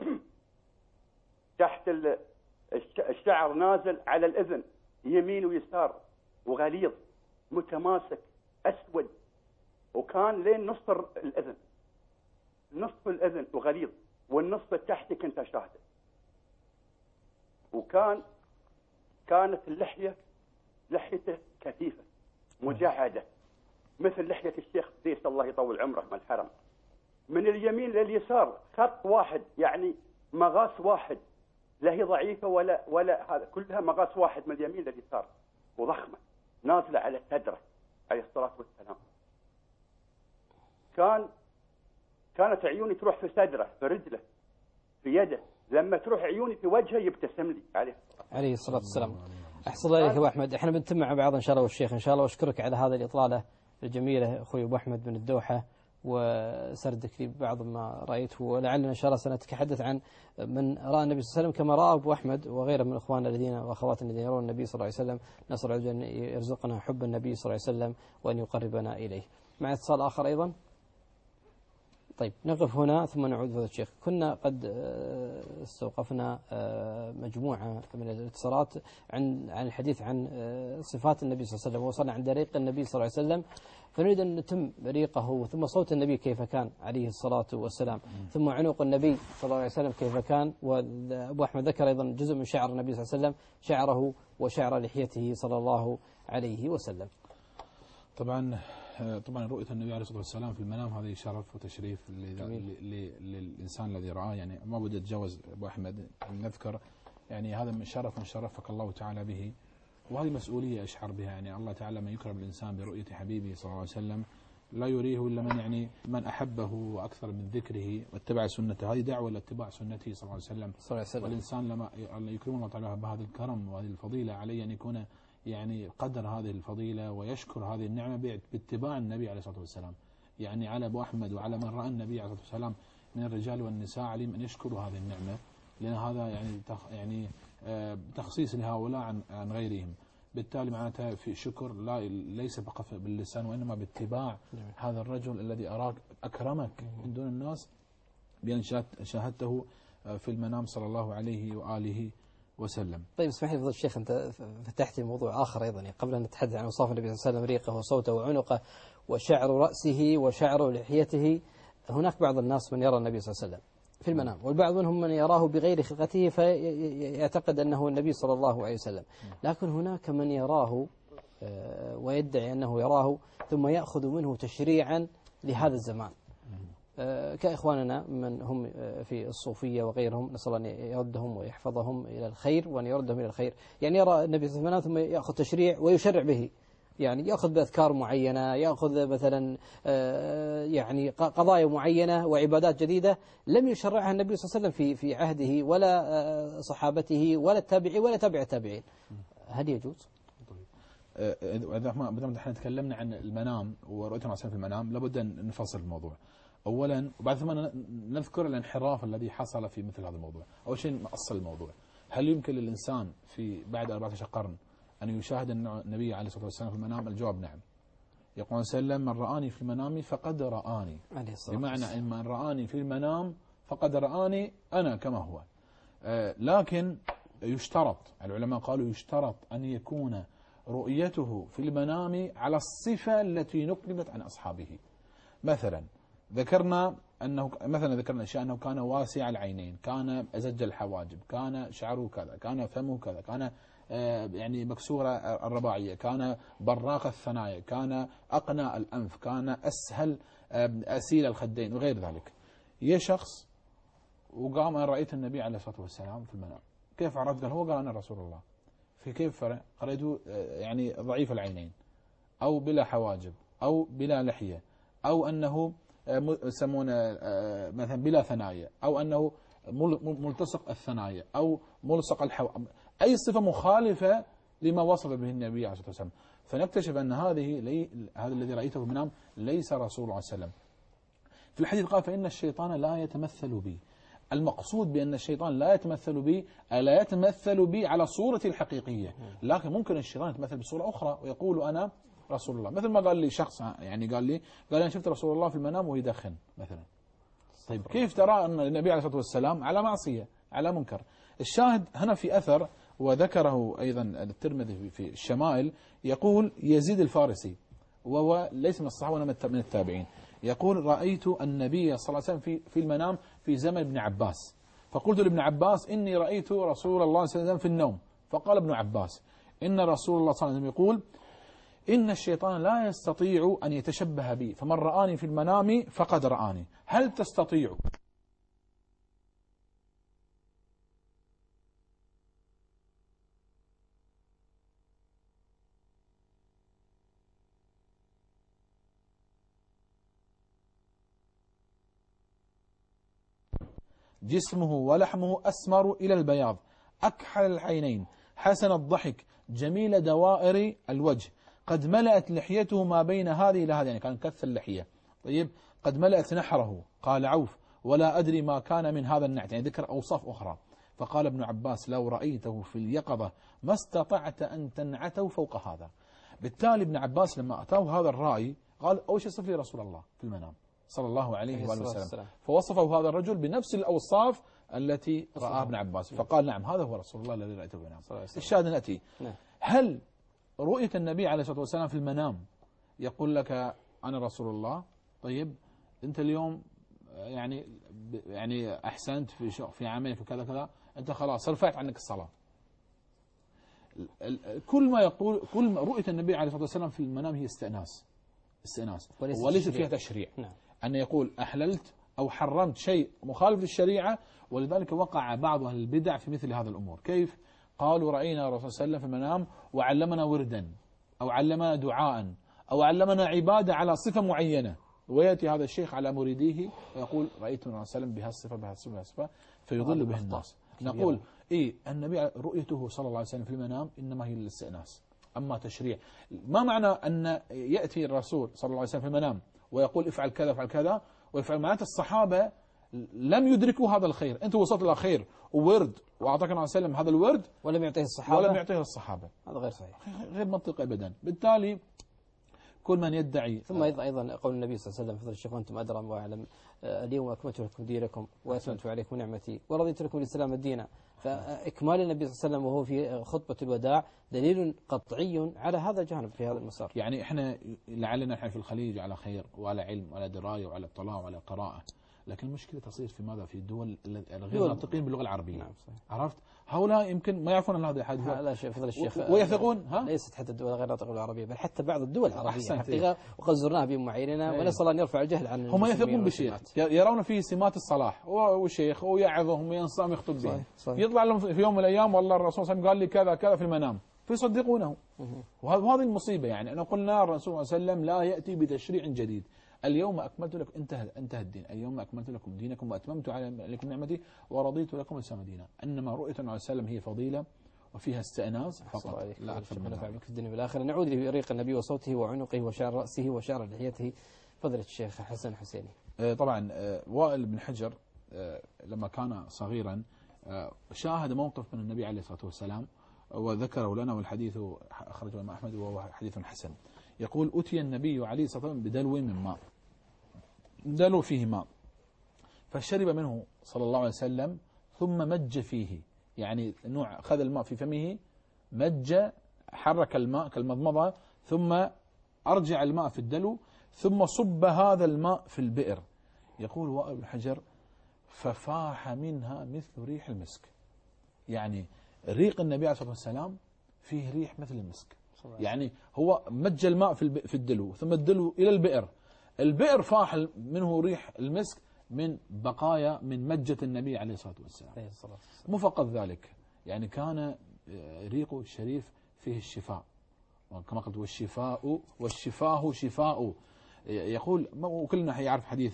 Speaker 6: تحت الشعر نازل على الأذن يمين ويسار، وغليظ متماسك أسود، وكان لين نص الأذن، نصف الأذن وغليظ، والنصف التحتي كنت أشاهده. كانت لحيته كثيفة مجعدة مثل لحية الشيخ قديس الله يطول عمره من الحرم، من اليمين لليسار خط واحد، يعني مغاس واحد، لا هي ضعيفة ولا هذا، كلها مغاس واحد من اليمين لليسار، وضخمة نازلة على صدره عليه الصلاة والسلام. كانت عيوني تروح في صدره، في رجله، في يده، لما تروح عيوني في وجهه يبتسم لي عليه الصلاة والسلام.
Speaker 1: أحسن الله إليك أبو أحمد. احنا بنتم مع بعض إن شاء الله والشيخ إن شاء الله، وأشكرك على هذه الإطلالة الجميلة أخوي أبو أحمد من الدوحة، وسردك لبعض ما رأيته، ولعلنا إن شاء الله سنتحدث عن من رأى النبي صلى الله عليه وسلم كما رأى أبو أحمد وغيره من إخواننا الذين وأخواتنا الذين يرون النبي صلى الله عليه وسلم. نسأل الله أن يرزقنا حب النبي صلى الله عليه وسلم وأن يقربنا إليه. مع اتصال آخر أيضا. طيب نقف هنا ثم نعود فضيلة الشيخ. كنا قد استوقفنا مجموعة من الاتصالات عن الحديث عن صفات النبي صلى الله عليه وسلم، ووصلنا عند ريق النبي صلى الله عليه وسلم، فنريد أن نتم ريقه، ثم صوت النبي كيف كان عليه الصلاة والسلام، ثم عنق النبي صلى الله عليه وسلم كيف كان. وأبو أحمد ذكر أيضا جزء من شعر النبي صلى الله عليه وسلم، شعره وشعر لحيته صلى الله عليه وسلم.
Speaker 2: طبعا رؤية النبي عليه الصلاة والسلام في المنام هذه شرف وتشريف للإنسان الذي رآه، يعني ما بدي أتجاوز أبو أحمد أن نذكر يعني هذا من شرف شرفك الله تعالى به، وهذه مسؤولية أشعر بها. يعني الله تعالى من يكرم الإنسان برؤية حبيبه صلى الله عليه وسلم لا يريه إلا من أحبه وأكثر من ذكره واتبع سنته. هذه دعوة لاتباع سنته صلى الله عليه وسلم. والإنسان لما يكرم الله تعالى بهذا الكرم وهذه الفضيلة عليه أن يكون يعني قدر هذه الفضيلة ويشكر هذه النعمة باتباع النبي عليه الصلاة والسلام. يعني على أبو أحمد وعلى من رأى النبي عليه الصلاة والسلام من الرجال والنساء عليهم أن يشكروا هذه النعمة، لأن هذا يعني تخصيص لهؤلاء عن غيرهم. بالتالي معناتها في شكر ليس فقط باللسان وإنما باتباع هذا الرجل الذي أراك أكرمك من دون الناس بأن شاهدته في المنام صلى الله عليه وآله وسلم.
Speaker 1: طيب اسمح لي فضيلة الشيخ، أنت فتحت موضوع آخر أيضا، يعني قبل أن نتحدث عن أوصاف النبي صلى الله عليه وسلم، ريقه وصوته وعنقه وشعر رأسه وشعر لحيته، هناك بعض الناس من يرى النبي صلى الله عليه وسلم في المنام، والبعض منهم من يراه بغير خلقته فيعتقد أنه النبي صلى الله عليه وسلم، لكن هناك من يراه ويدعي أنه يراه ثم يأخذ منه تشريعا لهذا الزمان، كإخواننا من هم في الصوفية وغيرهم، نسأل أن يردهم ويحفظهم إلى الخير وأن يردهم إلى الخير. يعني يرى النبي صلى الله عليه وسلم ثم يأخذ تشريع ويشرع به، يعني يأخذ بأذكار معينة، يأخذ مثلا يعني قضايا معينة وعبادات جديدة لم يشرعها النبي صلى الله عليه وسلم في عهده ولا صحابته ولا التابعين ولا تابع التابعين. هل يجوز؟
Speaker 2: إذا ما دام احنا تكلمنا عن المنام ورؤية النبي في المنام لابد أن نفصل الموضوع أولا، وبعد ثم نذكر الانحراف الذي حصل في مثل هذا الموضوع. أول شيء أصل الموضوع، هل يمكن للإنسان في بعد 14 قرن أن يشاهد النبي عليه الصلاة والسلام في المنام؟ الجواب نعم. يقول سلم من رآني في المنام فقد رآني، بمعنى إن من رآني في المنام فقد رآني أنا كما هو. لكن يشترط، العلماء قالوا يشترط أن يكون رؤيته في المنام على الصفة التي نقلت عن أصحابه. مثلا ذكرنا أشياء أنه كان واسع العينين، كان أزج الحواجب، كان شعره كذا، كان فمه كذا، كان يعني مكسورة الرباعية، كان براق الثنايا، كان أقنى الأنف، كان أسهل أسيل الخدين وغير ذلك. يا شخص وقام أن رأيت النبي عليه الصلاة والسلام في المنام، كيف عرفت؟ قال هو قال أنا رسول الله. في كيف فرق؟ رأيته يعني ضعيف العينين أو بلا حواجب أو بلا لحية أو أنه يسمونه مثلا بلا ثنايا أو أنه ملتصق الثنايا أو ملصق أي صفة مخالفة لما وصف به النبي عليه الصلاة والسلام. فنكتشف أن هذا الذي رأيته في المنام ليس رسول الله صلى الله عليه وسلم. في الحديث قال فإن الشيطان لا يتمثل بي. المقصود بأن الشيطان لا يتمثل بي، لا يتمثل بي على صورتي الحقيقية، لكن ممكن الشيطان يتمثل بصورة أخرى ويقول أنا رسول الله. مثل ما قال لي شخص، يعني قال أنا شفت رسول الله في المنام ويدخن مثلا. طيب كيف ترى أن النبي عليه الصلاة والسلام على معصية على منكر؟ الشاهد هنا في أثر وذكره أيضا الترمذي في الشمائل، يقول يزيد الفارسي وهو ليس من الصحابة ولا من التابعين، يقول رأيت النبي صلى الله عليه وسلم في المنام في زمن ابن عباس، فقلت لابن عباس إني رأيت رسول الله صلى الله عليه وسلم في النوم، فقال ابن عباس إن رسول الله صلى الله عليه وسلم يقول إن الشيطان لا يستطيع أن يتشبه بي، فمن رآني في المنام فقد رآني. هل تستطيع جسمه ولحمه أسمر إلى البياض، أكحل العينين، حسن الضحك، جميل دوائر الوجه، قد ملأت لحيته ما بين هذه إلى هذه، يعني كان كث اللحية. طيب قد ملأت نحره، قال عوف ولا أدري ما كان من هذا النعت، يعني ذكر أوصاف أخرى. فقال ابن عباس لو رأيته في اليقظة ما استطعت أن تنعته فوق هذا. بالتالي ابن عباس لما أتاه هذا الرأي قال أول شيء صف لي رسول الله في المنام صلى الله عليه وآله وسلم، فوصفه هذا الرجل بنفس الأوصاف التي رآها ابن عباس، فقال نعم هذا هو رسول الله الذي رأيته في المنام. الشاهد نأتي، هل رؤية النبي عليه الصلاة والسلام في المنام يقول لك أنا رسول الله؟ طيب أنت اليوم يعني أحسنت في عملك وكذا كذا، أنت خلاص رفعت عنك الصلاة. كل ما رؤية النبي عليه الصلاة والسلام في المنام هي استئناس وليس فيها تشريع. أن يقول أحللت أو حرمت شيء مخالف للشريعة. ولذلك وقع بعض أهل البدع في مثل هذا الأمور. كيف؟ قالوا رأينا الرسول صلى الله عليه وسلم في المنام وعلمنا وردا أو علمنا دعاء أو علمنا عبادة على صفة معينة، ويأتي هذا الشيخ على مريديه ويقول رأيت الرسول صلى الله عليه وسلم بهالصفة فيضل به الناس. نقول النبي رؤيته صلى الله عليه وسلم في المنام إنما هي للاستئناس، أما تشريع. ما معنى أن يأتي الرسول صلى الله عليه وسلم في المنام ويقول افعل كذا افعل كذا ويفعل. معناته الصحابة لم يدركوا هذا الخير. أنت وصلت إلى خير وورد وأعطاك النبي صلى الله عليه وسلم هذا الورد
Speaker 1: ولم يعطيه الصحابة،
Speaker 2: هذا غير صحيح، غير منطقي أبدا. بالتالي كل من يدعي.
Speaker 1: ثم أيضا قول النبي صلى الله عليه وسلم فضل الشيخ وأنتم أدرى وأعلم اليوم أكملت لكم دينكم وأتممت عليكم نعمتي ورضيت لكم الإسلام الدين. فإكمال النبي صلى الله عليه وسلم وهو في خطبة الوداع دليل قطعي على هذا الجانب في هذا المسار.
Speaker 2: يعني إحنا لعلنا نحن في الخليج على خير وعلى علم وعلى دراية وعلى اطلاع وعلى قراءة، لكن المشكلة تصير في ماذا؟ في الدول غير ناطقين باللغة العربية.
Speaker 1: نعم صحيح.
Speaker 2: عرفت؟ هؤلاء يمكن ما يعرفون هذا الحديث.
Speaker 1: لا شيء فضل الشيخ
Speaker 2: ويثقون.
Speaker 1: ليست حتى الدول غير ناطقة بالعربية بل حتى بعض الدول العربية
Speaker 2: حقيقة،
Speaker 1: وقد زرناها بمعايننا ونسأل الله أن يرفع الجهل عن
Speaker 2: هم يثقون بالشيخ، يرون فيه سمات الصلاح والشيخ ويعظهم وينصام يخطب بهم. يطلع لهم في يوم من الأيام والله الرسول صلى الله عليه وسلم قال لي كذا كذا في المنام فيصدقونه. وهذه المصيبة. يعني أنا قلنا الرسول صلى الله عليه وسلم لا يأتي بتشريع جديد. اليوم أكملت لكم انتهى الدين، اليوم أكملت لكم دينكم وأتممت عليكم نعمتي ورضيت لكم الإسلام دينا. إنما رؤية النبي صلى الله عليه وسلم هي فضيلة وفيها استئناس فقط لا أكثر من ذلك.
Speaker 1: في الدنيا والآخرة. نعود لريق النبي وصوته وعنقه وشعر رأسه وشعر لحيته. فضيلة الشيخ حسن حسيني.
Speaker 2: طبعا وائل بن حجر لما كان صغيرا شاهد موقف من النبي عليه الصلاة والسلام وذكره لنا، والحديث أخرجه الإمام أحمد وهو حديث حسن. يقول أتي النبي عليه الصلاة والسلام بدلو من ماء، دلو فيه ماء فشرب منه صلى الله عليه وسلم ثم مج فيه، يعني نوع أخذ الماء في فمه مج، حرك الماء كالمضمضة ثم أرجع الماء في الدلو ثم صب هذا الماء في البئر. يقول وائل بن حجر ففاح منها مثل ريح المسك. يعني ريق النبي عليه الصلاة والسلام فيه ريح مثل المسك. يعني هو مج الماء في الدلو ثم الدلو إلى البئر، البئر فاح منه ريح المسك من بقايا من مجة النبي عليه الصلاة والسلام. مو فقط ذلك، يعني كان ريقه الشريف فيه الشفاء كما قلت والشفاه شفاء. يقول وكلنا يعرف حديث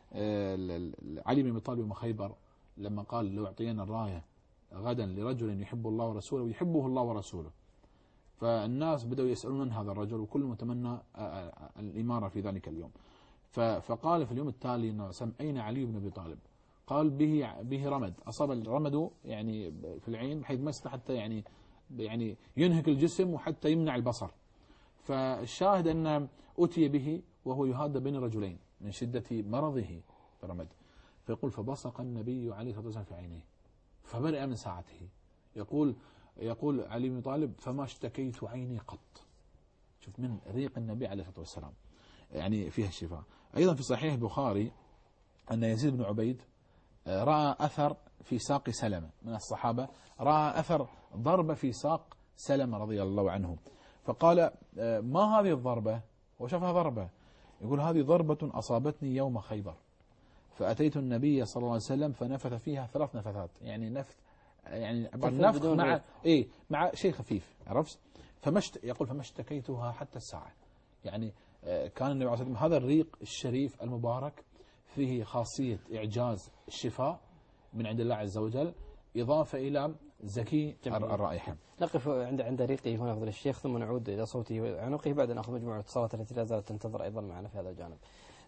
Speaker 2: علي بن ابي طالب يوم خيبر لما قال لو اعطينا الراية غدا لرجل يحب الله ورسوله ويحبه الله ورسوله، فالناس بدأوا يسألون عن هذا الرجل وكل متمنى الإمارة في ذلك اليوم. فقال في اليوم التالي أين علي بن أبي طالب؟ قال به رمد، أصاب الرمد يعني في العين بحيث مس حتى يعني ينهك الجسم وحتى يمنع البصر. فالشاهد أن أتي به وهو يهاد بين رجلين من شدة مرضه برمد. فيقول فبصق النبي عليه الصلاة والسلام في عينيه فبرئ من ساعته. يقول علي بن طالب فما اشتكيت عيني قط. شوف من ريق النبي عليه الصلاة والسلام يعني فيها الشفاء. أيضا في صحيح البخاري أن يزيد بن عبيد رأى أثر في ساق سلمة من الصحابة، رأى أثر ضربة في ساق سلمة رضي الله عنه، فقال ما هذه الضربة؟ وشافها ضربة، يقول هذه ضربة أصابتني يوم خيبر فأتيت النبي صلى الله عليه وسلم فنفث فيها 3 نفثات، يعني نفث يعني نفخ مع شيء خفيف، عرفت؟ يقول فما اشتكيتها حتى الساعة. يعني كان النبي عليه الصلاة والسلام هذا الريق الشريف المبارك فيه خاصية إعجاز الشفاء من عند الله عز وجل إضافة إلى زكي الرائحة.
Speaker 1: نقف عند ريقه هنا فضل الشيخ ثم نعود إلى صوته وعنقه بعد أن نأخذ مجموعة الاتصالات التي لا زالت تنتظر أيضا معنا في هذا الجانب.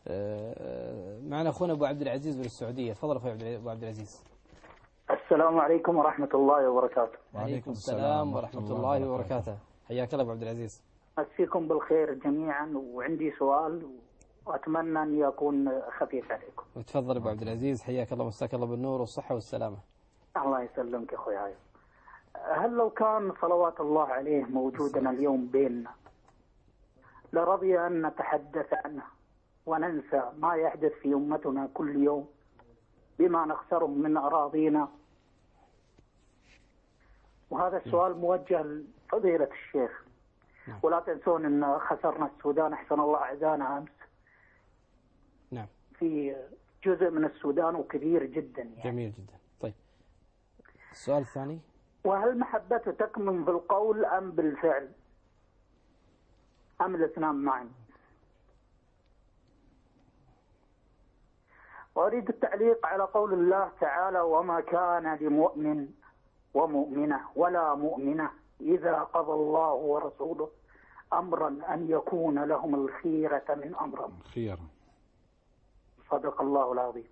Speaker 1: معنا أخونا أبو عبد العزيز من السعودية. تفضل أبو عبد العزيز.
Speaker 7: السلام عليكم ورحمة الله وبركاته.
Speaker 1: وعليكم السلام ورحمة الله وبركاته. حياك الله أبو عبد العزيز.
Speaker 7: أمسيكم بالخير جميعا، وعندي سؤال وأتمنى أن يكون خفيف عليكم.
Speaker 1: تفضل أبو عبد العزيز، حياك الله ومساك الله بالنور والصحة والسلامة.
Speaker 7: الله يسلمك أخوي عايز. هل لو كان صلوات الله عليه موجودا اليوم بيننا لرضي أن نتحدث عنه وننسى ما يحدث في أمتنا كل يوم بما نخسره من أراضينا؟ وهذا السؤال موجه لفضيلة الشيخ. ولا تنسون أن خسرنا السودان، أحسن الله عزانا أمس.
Speaker 1: نعم.
Speaker 7: في جزء من السودان وكبير جدا يعني.
Speaker 1: جميل جدا. طيب السؤال الثاني،
Speaker 7: وهل محبته تكمن بالقول أم بالفعل أم الاثنان معا؟ وأريد التعليق على قول الله تعالى وما كان لمؤمن ومؤمنة ولا مؤمنة إذا قضى الله ورسوله أمرا أن يكون لهم الخيرة من أمرهم.
Speaker 2: خيرا.
Speaker 7: صدق الله العظيم.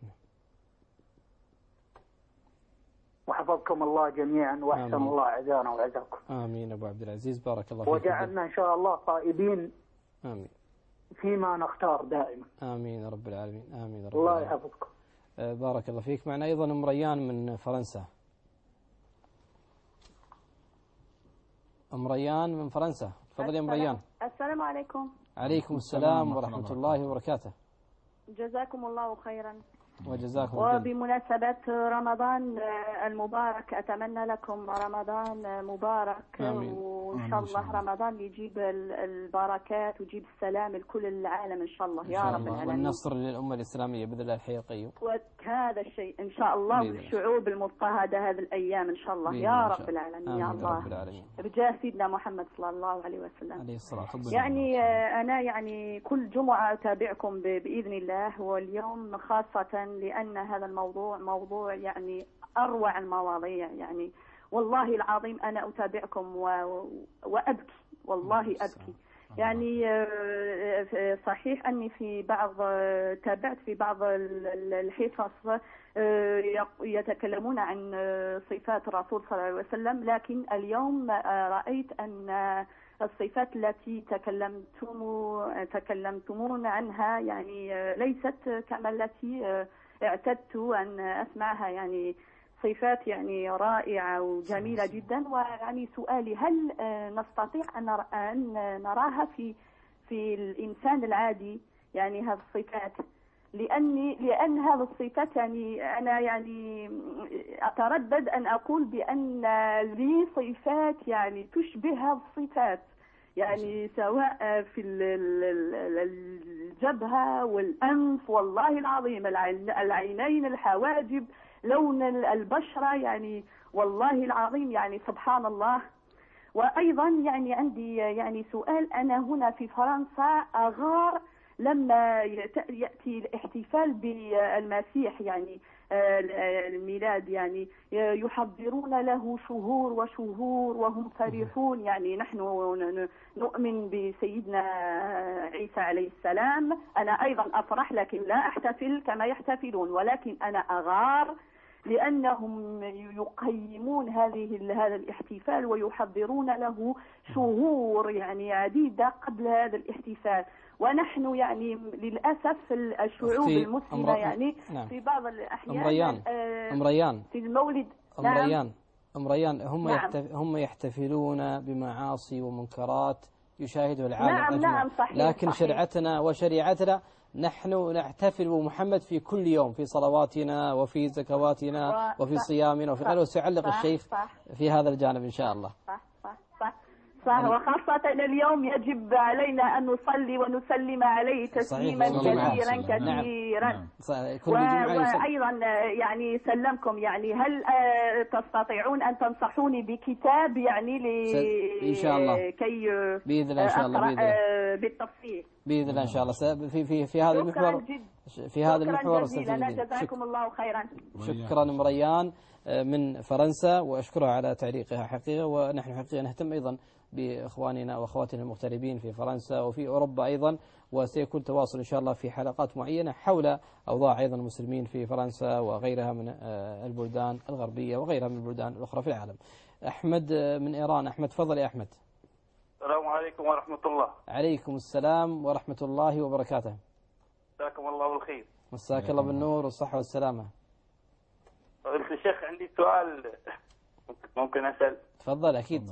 Speaker 7: وحفظكم الله جميعا وأحسن الله عزانا وعزاكم.
Speaker 1: آمين أبو عبد العزيز، بارك الله فيك.
Speaker 7: وجعلنا إن شاء الله طائبين.
Speaker 1: آمين.
Speaker 7: فيما نختار دائما.
Speaker 1: آمين يا رب العالمين. آمين يا رب
Speaker 7: الله
Speaker 1: العالمين.
Speaker 7: يحفظكم.
Speaker 1: بارك الله فيك. معنا أيضا أم ريان من فرنسا. أم ريان من فرنسا، تفضلي أم ريان.
Speaker 8: السلام عليكم.
Speaker 1: عليكم السلام ورحمة الله وبركاته.
Speaker 8: جزاكم الله خيرا.
Speaker 1: وجزاكم.
Speaker 8: وبمناسبة رمضان المبارك أتمنى لكم رمضان مبارك.
Speaker 1: آمين.
Speaker 8: وإن شاء الله رمضان يجيب البركات ويجيب السلام لكل العالم إن شاء الله يا رب العالمين.
Speaker 1: والنصر للأمة الإسلامية بإذن الله الحي القيوم.
Speaker 8: وهذا الشيء إن شاء الله والشعوب المضطهدة هذه الأيام إن شاء الله يا رب العالمين يا الله. بجاه سيدنا محمد صلى الله عليه وسلم.
Speaker 1: عليه الصلاة والسلام.
Speaker 8: يعني أنا يعني كل جمعة أتابعكم بإذن الله، واليوم خاصة لأن هذا الموضوع موضوع يعني أروع المواضيع. يعني والله العظيم أنا أتابعكم وأبكي، والله أبكي. يعني صحيح أني في بعض تابعت في بعض الحصص يتكلمون عن صفات الرسول صلى الله عليه وسلم، لكن اليوم رأيت أن الصفات التي تكلمتمون عنها يعني ليست كما التي اعتدت أن أسمعها. يعني صفات يعني رائعة وجميلة جدا. ويعني سؤالي، هل نستطيع أن نراها في الإنسان العادي يعني هذه الصفات؟ لأن هذه الصفات يعني أنا يعني أتردد أن أقول بأن لي صفات يعني تشبه هذه الصفات، يعني سواء في الجبهة والأنف والله العظيم، العينين، الحواجب، لون البشرة، يعني والله العظيم يعني سبحان الله. وأيضا يعني عندي يعني سؤال، أنا هنا في فرنسا أغار لما يأتي الاحتفال بالمسيح يعني الميلاد، يعني يحضرون له شهور وشهور وهم فرحون. يعني نحن نؤمن بسيدنا عيسى عليه السلام، أنا أيضا أفرح لكن لا أحتفل كما يحتفلون، ولكن أنا أغار لأنهم يقيمون هذا الاحتفال ويحضرون له شهور يعني عديدة قبل هذا الاحتفال. ونحن يعني للأسف الشعوب المسلمة يعني
Speaker 1: نعم.
Speaker 8: في بعض الأحيان
Speaker 1: أم ريان
Speaker 8: في المولد
Speaker 1: أم ريان هم يحتفلون بمعاصي ومنكرات يشاهدها العالم أجمع.
Speaker 8: نعم صحيح.
Speaker 1: لكن
Speaker 8: صحيح.
Speaker 1: شريعتنا وشريعتنا نحن نحتفل بمحمد في كل يوم، في صلواتنا وفي زكواتنا وفي صيامنا وفي غيره. وسيعلق الشيخ في هذا الجانب إن شاء الله.
Speaker 8: صح. وخاصة اليوم يجب علينا أن نصلي ونسلم عليه تسليما كثيرا كثيرا.
Speaker 1: نعم. وأيضا
Speaker 8: يعني سلمكم، يعني هل تستطيعون أن تنصحوني بكتاب يعني
Speaker 1: إن شاء الله
Speaker 8: كي
Speaker 1: بإذن الله إن شاء الله
Speaker 8: بالتفصيل
Speaker 1: بإذن الله إن شاء الله في هذا المحور. في هذا المحور
Speaker 8: جزاكم الله خيرا.
Speaker 1: شكرا مريان من فرنسا، وأشكرها على تعليقها حقيقة. ونحن حقيقة نهتم أيضا بإخواننا وأخواتنا المغتربين في فرنسا وفي أوروبا أيضا، وسيكون تواصل إن شاء الله في حلقات معينة حول أوضاع أيضا المسلمين في فرنسا وغيرها من البلدان الغربية وغيرها من البلدان الأخرى في العالم. أحمد من إيران. أحمد تفضل يا أحمد.
Speaker 9: السلام عليكم ورحمة الله.
Speaker 1: عليكم السلام ورحمة الله وبركاته.
Speaker 9: مساكم الله بالخير.
Speaker 1: مساك الله بالنور والصحة والسلامة.
Speaker 9: الشيخ عندي سؤال ممكن أسأل؟
Speaker 1: تفضل. أكيد.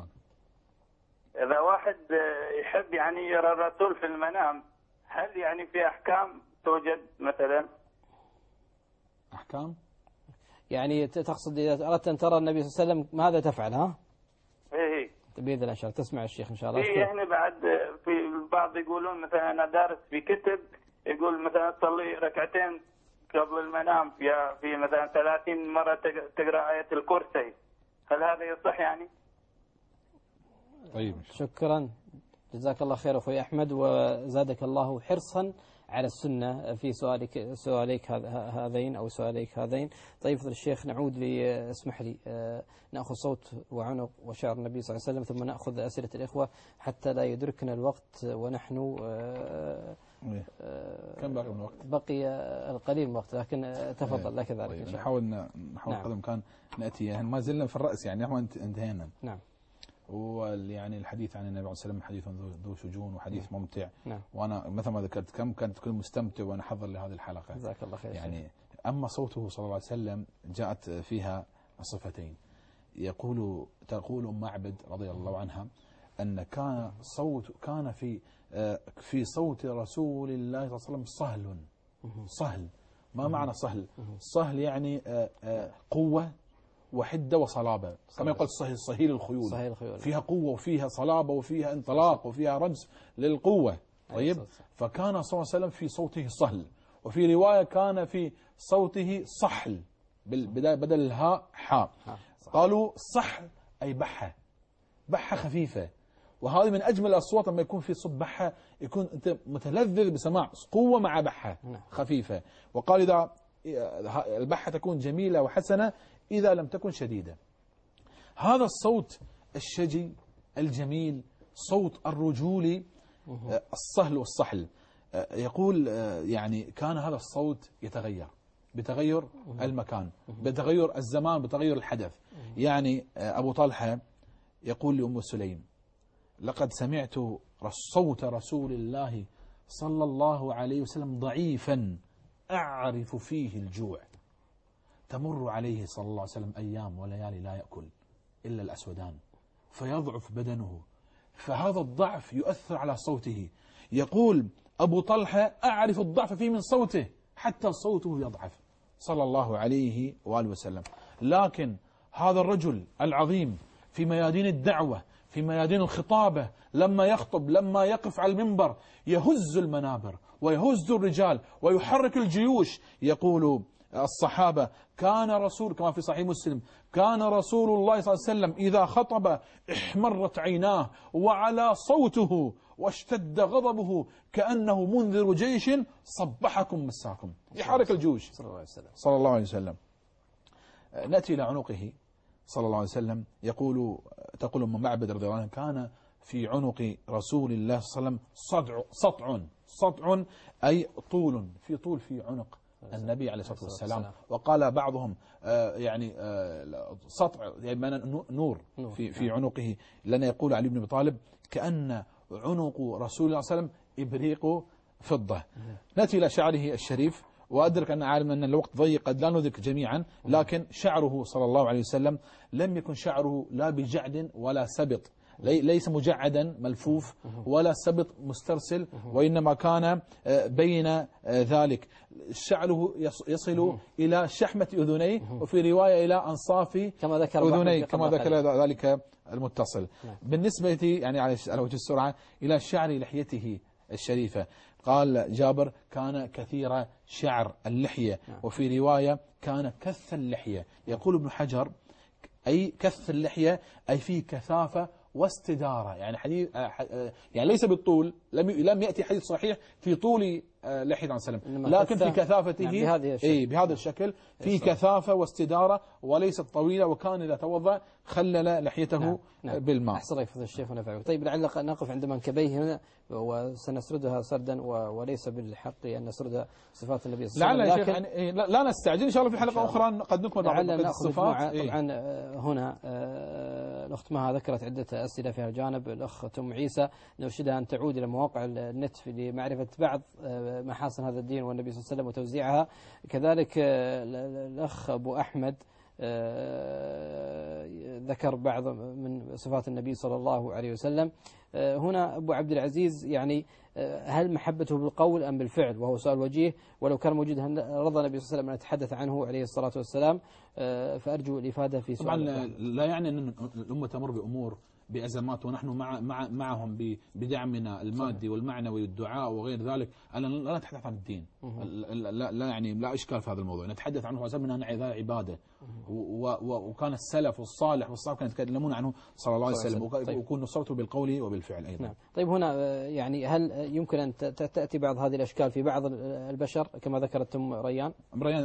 Speaker 9: إذا واحد يحب يعني يرى الرسول في المنام، هل يعني في أحكام توجد مثلا؟
Speaker 2: أحكام؟
Speaker 1: يعني تقصد إذا أردت أن ترى النبي صلى الله عليه وسلم ماذا تفعل؟ ها؟
Speaker 9: إيه.
Speaker 1: بإذن الله إن شاء الله تسمع الشيخ إن شاء الله.
Speaker 9: يعني بعد في البعض يقولون مثلا أنا دارس في كتب يقول مثلا تصلي ركعتين قبل المنام في مثلا 30 مرة تقرأ آية الكرسي، هل هذا يصح يعني؟
Speaker 2: طيب.
Speaker 1: شكرا، جزاك الله خير أخوي أحمد، وزادك الله حرصا على السنة في سؤاليك هذين أو سؤاليك هذين. طيب فضل الشيخ، نعود اسمح لي نأخذ صوت وعنق وشعر النبي صلى الله عليه وسلم ثم نأخذ أسئلة الإخوة حتى لا يدركنا الوقت ونحن
Speaker 2: كم باقي من الوقت؟
Speaker 1: بقي القليل من الوقت، لكن تفضل لك ذلك.
Speaker 2: طيب نحاول قدر الإمكان نأتي، يعني ما زلنا في الرأس، يعني نحن انتهينا.
Speaker 1: نعم.
Speaker 2: ويعني الحديث عن النبي عليه الصلاة والسلام حديث ذو شجون وحديث ممتع.
Speaker 1: نعم.
Speaker 2: وأنا مثل ما ذكرت كنت كل مستمتع وأنا حضر لهذه الحلقة.
Speaker 1: جزاك الله خير.
Speaker 2: يعني أما صوته صلى الله عليه وسلم جاءت فيها صفتين. تقول أم معبد رضي الله عنها أن كان في صوت رسول الله صلى الله عليه وسلم صهل. ما معنى صهل؟ صهل يعني قوة وحدة وصلابة، كما يقول صهيل الخيول. فيها قوة وفيها صلابة وفيها انطلاق وفيها رمز للقوة. طيب، فكان صلى الله عليه وسلم في صوته صهل، وفي رواية كان في صوته صحل بدل الهاء حاء. قالوا صحل أي بحة خفيفة، وهذه من أجمل الأصوات لما يكون في صوت بحة، يكون أنت متلذذ بسماع قوة مع بحة خفيفة. وقال إذا البحة تكون جميلة وحسنة إذا لم تكن شديدة. هذا الصوت الشجي الجميل، صوت الرجولي الصهل والصحل. يقول يعني كان هذا الصوت يتغير بتغير المكان، بتغير الزمان، بتغير الحدث. يعني أبو طلحة يقول لأم سليم: لقد سمعت صوت رسول الله صلى الله عليه وسلم ضعيفا أعرف فيه الجوع، تمر عليه صلى الله عليه وسلم أيام وليالي لا يأكل إلا الأسودان فيضعف بدنه، فهذا الضعف يؤثر على صوته. يقول أبو طلحة: أعرف الضعف فيه من صوته حتى صوته يضعف صلى الله عليه وآله وسلم. لكن هذا الرجل العظيم في ميادين الدعوة، في ميادين الخطابة، لما يخطب، لما يقف على المنبر يهز المنابر ويهز الرجال ويحرك الجيوش. يقول الصحابة: كان رسول، كما في صحيح مسلم، كان رسول الله صلى الله عليه وسلم إذا خطب احمرت عيناه وعلى صوته واشتد غضبه كأنه منذر جيش صبحكم مساكم، يحرك الجيوش صلى الله عليه وسلم. نأتي إلى عنقه صلى الله عليه وسلم. تقول أم معبد رضي الله عنها: كان في عنق رسول الله صلى الله عليه وسلم سطع أي طول في عنق النبي عليه الصلاة والسلام. وقال بعضهم يعني سطع يعني نور في عنقه، لأن يقول علي بن أبي طالب: كأن عنق رسول الله صلى الله عليه وسلم إبريق فضة. نأتي إلى شعره الشريف، وأدرك أن عالم أن الوقت ضيق قد لا ندرك جميعا، لكن شعره صلى الله عليه وسلم لم يكن شعره لا بجعد ولا سبط، ليس مجعدا ملفوف ولا سبط مسترسل، وإنما كان بين ذلك. شعره يصل إلى شحمة أذنيه، وفي رواية إلى أنصاف أذنيه كما ذكر ذلك المتصل. بالنسبة يعني على وجه السرعة إلى شعر لحيته الشريفة، قال جابر: كان كثير شعر اللحية، وفي رواية كان كث اللحية. يقول ابن حجر: أي كث اللحية أي فيه كثافة واستدارة، يعني حديث يعني ليس بالطول، لم يأتي حديث صحيح في طول لحية عن سلم، لكن في كثافته بهذا الشكل، في كثافة واستدارة وليست طويلة، وكان إذا توضأ خلل لحيته بالماء.
Speaker 1: أحسن الله يحفظ الشيخ ونفعه. طيب لعل نقف عند منكبيه هنا وسنسردها سردا، وليس بالحق أن نسرد صفات النبي صلى الله عليه وسلم.
Speaker 2: لكن لا نستعجل، إن شاء الله في حلقة أخرى قد نكمل بعض الصفات.
Speaker 1: طبعا هنا الأخت مها ذكرت عدة أسئلة في الجانب. الأخت أم عيسى نرشدها أن تعود إلى مواقع النت لمعرفة بعض محاسن هذا الدين والنبي صلى الله عليه وسلم وتوزيعها. كذلك الأخ أبو أحمد ذكر بعض من صفات النبي صلى الله عليه وسلم. هنا أبو عبد العزيز يعني هل محبته بالقول أم بالفعل؟ وهو سؤال وجيه، ولو كان موجود رضى النبي صلى الله عليه وسلم أن يتحدث عنه عليه الصلاة والسلام، فأرجو الإفادة في سؤال.
Speaker 2: طبعا لا يعني أن الأمة تمر بأمور بأزمات ونحن معهم بدعمنا المادي والمعنوي والدعاء وغير ذلك. أنا لا نتحدث عن الدين، لا يعني لا إشكال في هذا الموضوع، نتحدث عنه وسلم أنها عبادة، وكان السلف والصالح والصحابة كانوا يتكلمون عنه صلى الله عليه وسلم، ويكون نصرته بالقول وبالفعل. الفعل أيضا.
Speaker 1: نعم. طيب هنا يعني هل يمكن أن تأتي بعض هذه الأشكال في بعض البشر كما ذكرت أم ريان؟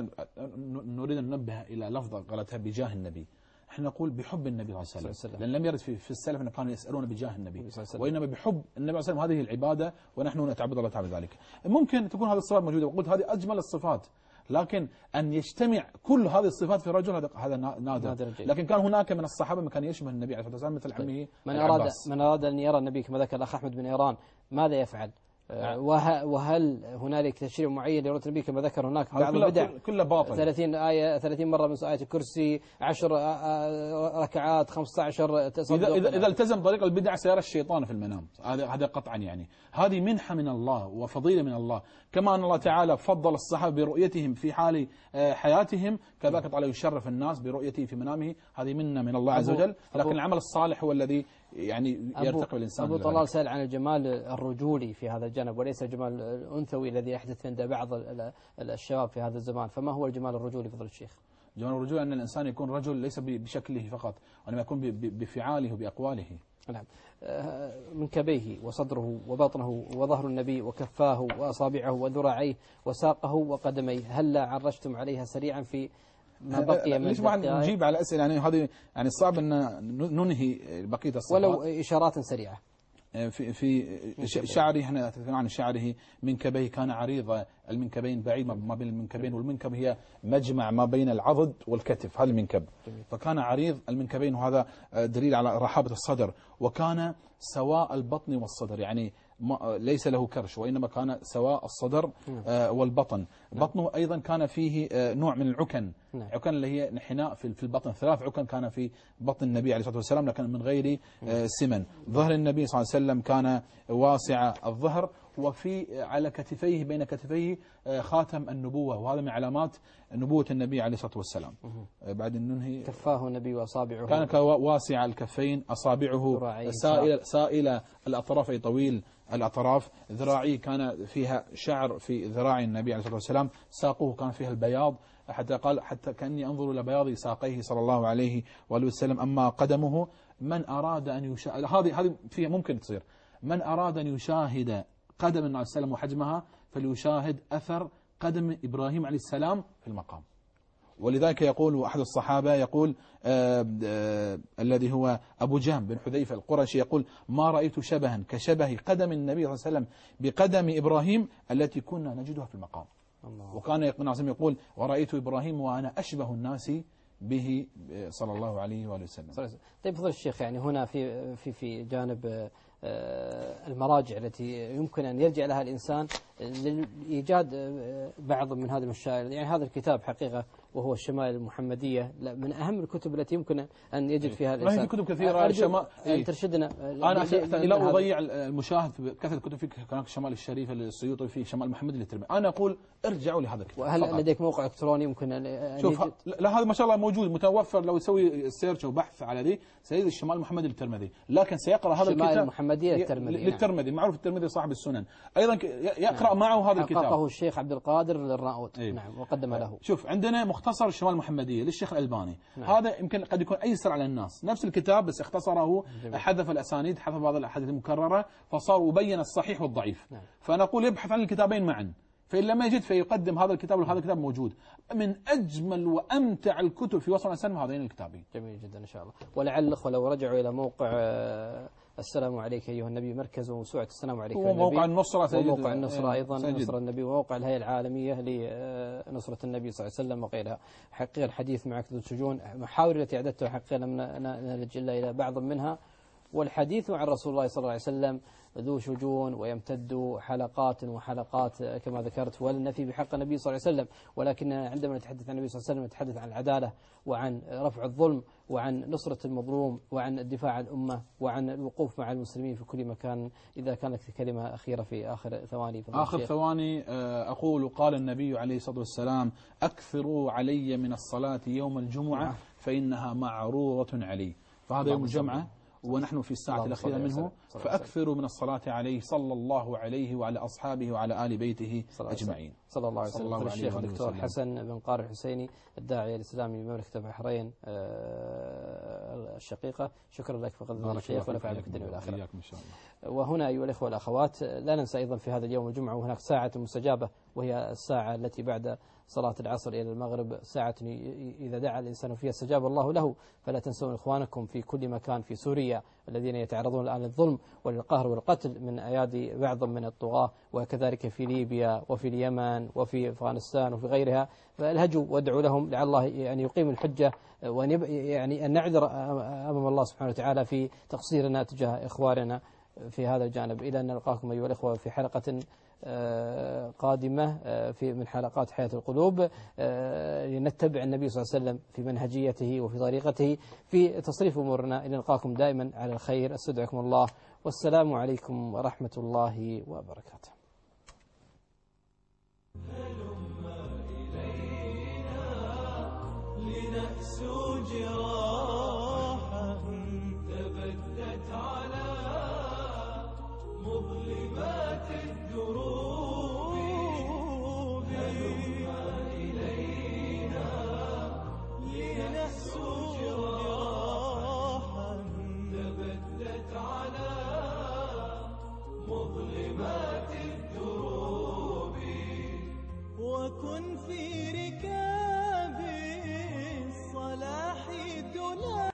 Speaker 2: نريد أن ننبه إلى لفظة قالتها بجاه النبي. احنا نقول بحب النبي صلى الله عليه وسلم، لأن لم يرد في السلف أن كانوا يسألون بجاه النبي، وإنما بحب النبي صلى الله عليه وسلم. هذه العبادة ونحن نتعبد الله تعالى ذلك. ممكن تكون هذه الصفات موجودة، وقلت هذه أجمل الصفات، لكن أن يجتمع كل هذه الصفات في رجل هذا نادر. لكن كان هناك من الصحابة من كان يشبه النبي عليه الصلاة والسلام مثل عمه
Speaker 1: من أراد أن يرى النبي كما ذكر الأخ أحمد بن إيران ماذا يفعل؟ وهل هنالك تشريع معين لرؤية النبي كما ذكر هناك بعض البدع
Speaker 2: كله باطل؟
Speaker 1: 30 مرة من آية الكرسي، 10 ركعات، 15 تصدق.
Speaker 2: إذا التزم طريق البدع سيرى الشيطان في المنام، هذا قطعا. يعني هذه منحة من الله وفضيلة من الله، كما أن الله تعالى فضل الصحابة برؤيتهم في حال حياتهم، كذلك تعالى يشرف الناس برؤيته في منامه. هذه منة من الله عز وجل، لكن العمل الصالح هو الذي يعني يرتقي الإنسان.
Speaker 1: أبو طلال سأل عن الجمال الرجولي في هذا الجانب وليس الجمال الأنثوي الذي يحدث عند بعض الشباب في هذا الزمان، فما هو الجمال الرجولي فضل الشيخ؟
Speaker 2: جمال الرجولي أن الإنسان يكون رجل ليس بشكله فقط، وإنما يكون بفعاله وبأقواله.
Speaker 1: نعم. منكبيه وصدره وبطنه وظهر النبي وكفاه وأصابعه وذراعيه وساقه وقدميه، هل عرجتم عليها سريعا في ما بقي من
Speaker 2: ليش ما نجيب على أسئلة؟ يعني هذه يعني صعب أن ننهي بقية الصفات
Speaker 1: ولو إشارات سريعة.
Speaker 2: في شعره، احنا نتكلم عن شعره. منكبيه كان عريض المنكبين، بعيد ما بين المنكبين، والمنكب هي مجمع ما بين العضد والكتف، هذا المنكب. فكان عريض المنكبين، وهذا دليل على رحابة الصدر. وكان سواء البطن والصدر، يعني ليس له كرش، وإنما كان سواء الصدر والبطن. بطنه أيضا كان فيه نوع من العكن، عكن اللي هي انحناء في البطن. 3 عكن كان في بطن النبي عليه الصلاة والسلام، لكن من غير سمن. ظهر النبي صلى الله عليه وسلم كان واسع الظهر، وفي على كتفيه بين كتفيه خاتم النبوة، وهذا من علامات نبوة النبي عليه الصلاة والسلام. بعد ننهي.
Speaker 1: كفاه النبي وأصابعه،
Speaker 2: كان واسع الكفين، أصابعه سائل الأطراف، أي طويل الأطراف. ذراعيه كان فيها شعر في ذراع النبي عليه الصلاة والسلام. ساقه كان فيها البياض، حتى كأني أنظر إلى بياض ساقيه صلى الله عليه وآله وسلم. أما قدمه، من أراد أن يشاهد، هذه فيها ممكن تصير، من أراد أن يشاهد قدم النبي عليه السلام وحجمها فليشاهد أثر قدم إبراهيم عليه السلام في المقام. ولذلك يقول أحد الصحابة، يقول الذي هو أبو جهم بن حذيفة القرشي، يقول: ما رأيت شبها كشبه قدم النبي صلى الله عليه وسلم بقدم إبراهيم التي كنا نجدها في المقام. وكان يقول: ورأيت إبراهيم وأنا أشبه الناس به صلى الله عليه وآله وسلم.
Speaker 1: طيب فضل الشيخ، يعني هنا في جانب المراجع التي يمكن أن يرجع لها الإنسان لإيجاد بعض من هذه المشاعر، يعني هذا الكتاب حقيقة وهو الشمائل المحمدية من أهم الكتب التي يمكن أن يجد فيها الإنسان.
Speaker 2: في كتب كثيرة
Speaker 1: ترشدنا.
Speaker 2: أنا لا أضيع المشاهد في كثرة كتب. في هناك شمال الشريف للسيوطي، في شمال محمد للترمذي. أنا أقول ارجعوا لهذا الكتاب.
Speaker 1: وهل لديك موقع إلكتروني يمكن أن
Speaker 2: شوف لا، هذا ما شاء الله موجود متوفر، لو يسوي سيرش وبحث على ذي سيجد الشمال محمد للترمذي، لكن سيقرأ هذا الكتاب
Speaker 1: المحمدية
Speaker 2: للترمذي. معروف الترمذي صاحب السنن، أيضا يقرأ معه هذا الكتاب.
Speaker 1: حققه الشيخ عبد القادر للرناؤوط. نعم، وقدم له.
Speaker 2: شوف عندنا مختصر الشمال المحمدية للشيخ الألباني. هذا يمكن قد يكون أيسر على الناس، نفس الكتاب بس اختصره، حذف الأسانيد، حذف بعض الأحاديث المكررة، فصار وبين الصحيح والضعيف. فنقول يبحث عن الكتابين معا، فإن لم يجد فيقدم هذا الكتاب، وهذا الكتاب موجود. من أجمل وأمتع الكتب في وصف الإنسان هذين الكتابين.
Speaker 1: جميل جدا إن شاء الله. ولعل الأخوة لو رجعوا إلى موقع السلام عليك أيها النبي، مركز وموسوعة السلام عليك أيها النبي،
Speaker 2: وموقع النصرة،
Speaker 1: وموقع النصرة أيضا، نصر النبي، وموقع الهيئة العالمية لنصرة النبي صلى الله عليه وسلم وغيرها. حقيقة الحديث معك ذو الشجون، محاور التي أعددتها حقيقة لم نلج إلا إلى بعض منها، والحديث عن رسول الله صلى الله عليه وسلم ذو شجون ويمتد حلقات وحلقات كما ذكرت، والنفي بحق النبي صلى الله عليه وسلم. ولكن عندما نتحدث عن النبي صلى الله عليه وسلم نتحدث عن العدالة، وعن رفع الظلم، وعن نصرة المظلوم، وعن الدفاع عن الأمة، وعن الوقوف مع المسلمين في كل مكان. إذا كانت كلمة أخيرة في آخر ثواني.
Speaker 2: آخر ثواني أقول: قال النبي عليه الصلاة والسلام: أكثروا علي من الصلاة يوم الجمعة فإنها معروضة علي. فهذا يوم الجمعة ونحن في الساعة الأخيرة منه، فأكثروا من الصلاة عليه صلى الله عليه وعلى أصحابه وعلى آل بيته أجمعين.
Speaker 1: صلى الله عليه وسلم. الشيخ الدكتور حسن بن قاري الحسيني، الداعية الإسلامي بمملكة البحرين، الشقيقة. شكرا لك فضيلة الشيخ ونفع بك الدنيا والآخرة.
Speaker 2: إن شاء الله.
Speaker 1: وهنا أيها الإخوة والأخوات لا ننسى أيضا في هذا اليوم الجمعة وهناك ساعة مستجابة، وهي الساعة التي بعد صلاة العصر إلى المغرب، ساعة إذا دعا الإنسان فيها استجاب الله له. فلا تنسون إخوانكم في كل مكان في سوريا الذين يتعرضون الآن للظلم وللقهر والقتل من أيادي بعض من الطغاة، وكذلك في ليبيا وفي اليمن وفي أفغانستان وفي غيرها. فالهجوا وادعوا لهم لعل الله يعني يقيم الحجة، وأن يعني أن نعذر أمام الله سبحانه وتعالى في تقصيرنا تجاه إخواننا في هذا الجانب. إلى أن نلقاكم أيها الإخوة في حلقة قادمة من حلقات حياة القلوب، لنتبع النبي صلى الله عليه وسلم في منهجيته وفي طريقته في تصريف أمورنا. إلى نلقاكم دائما على الخير. أستودعكم الله، والسلام عليكم ورحمة الله وبركاته. لنأسوا جراح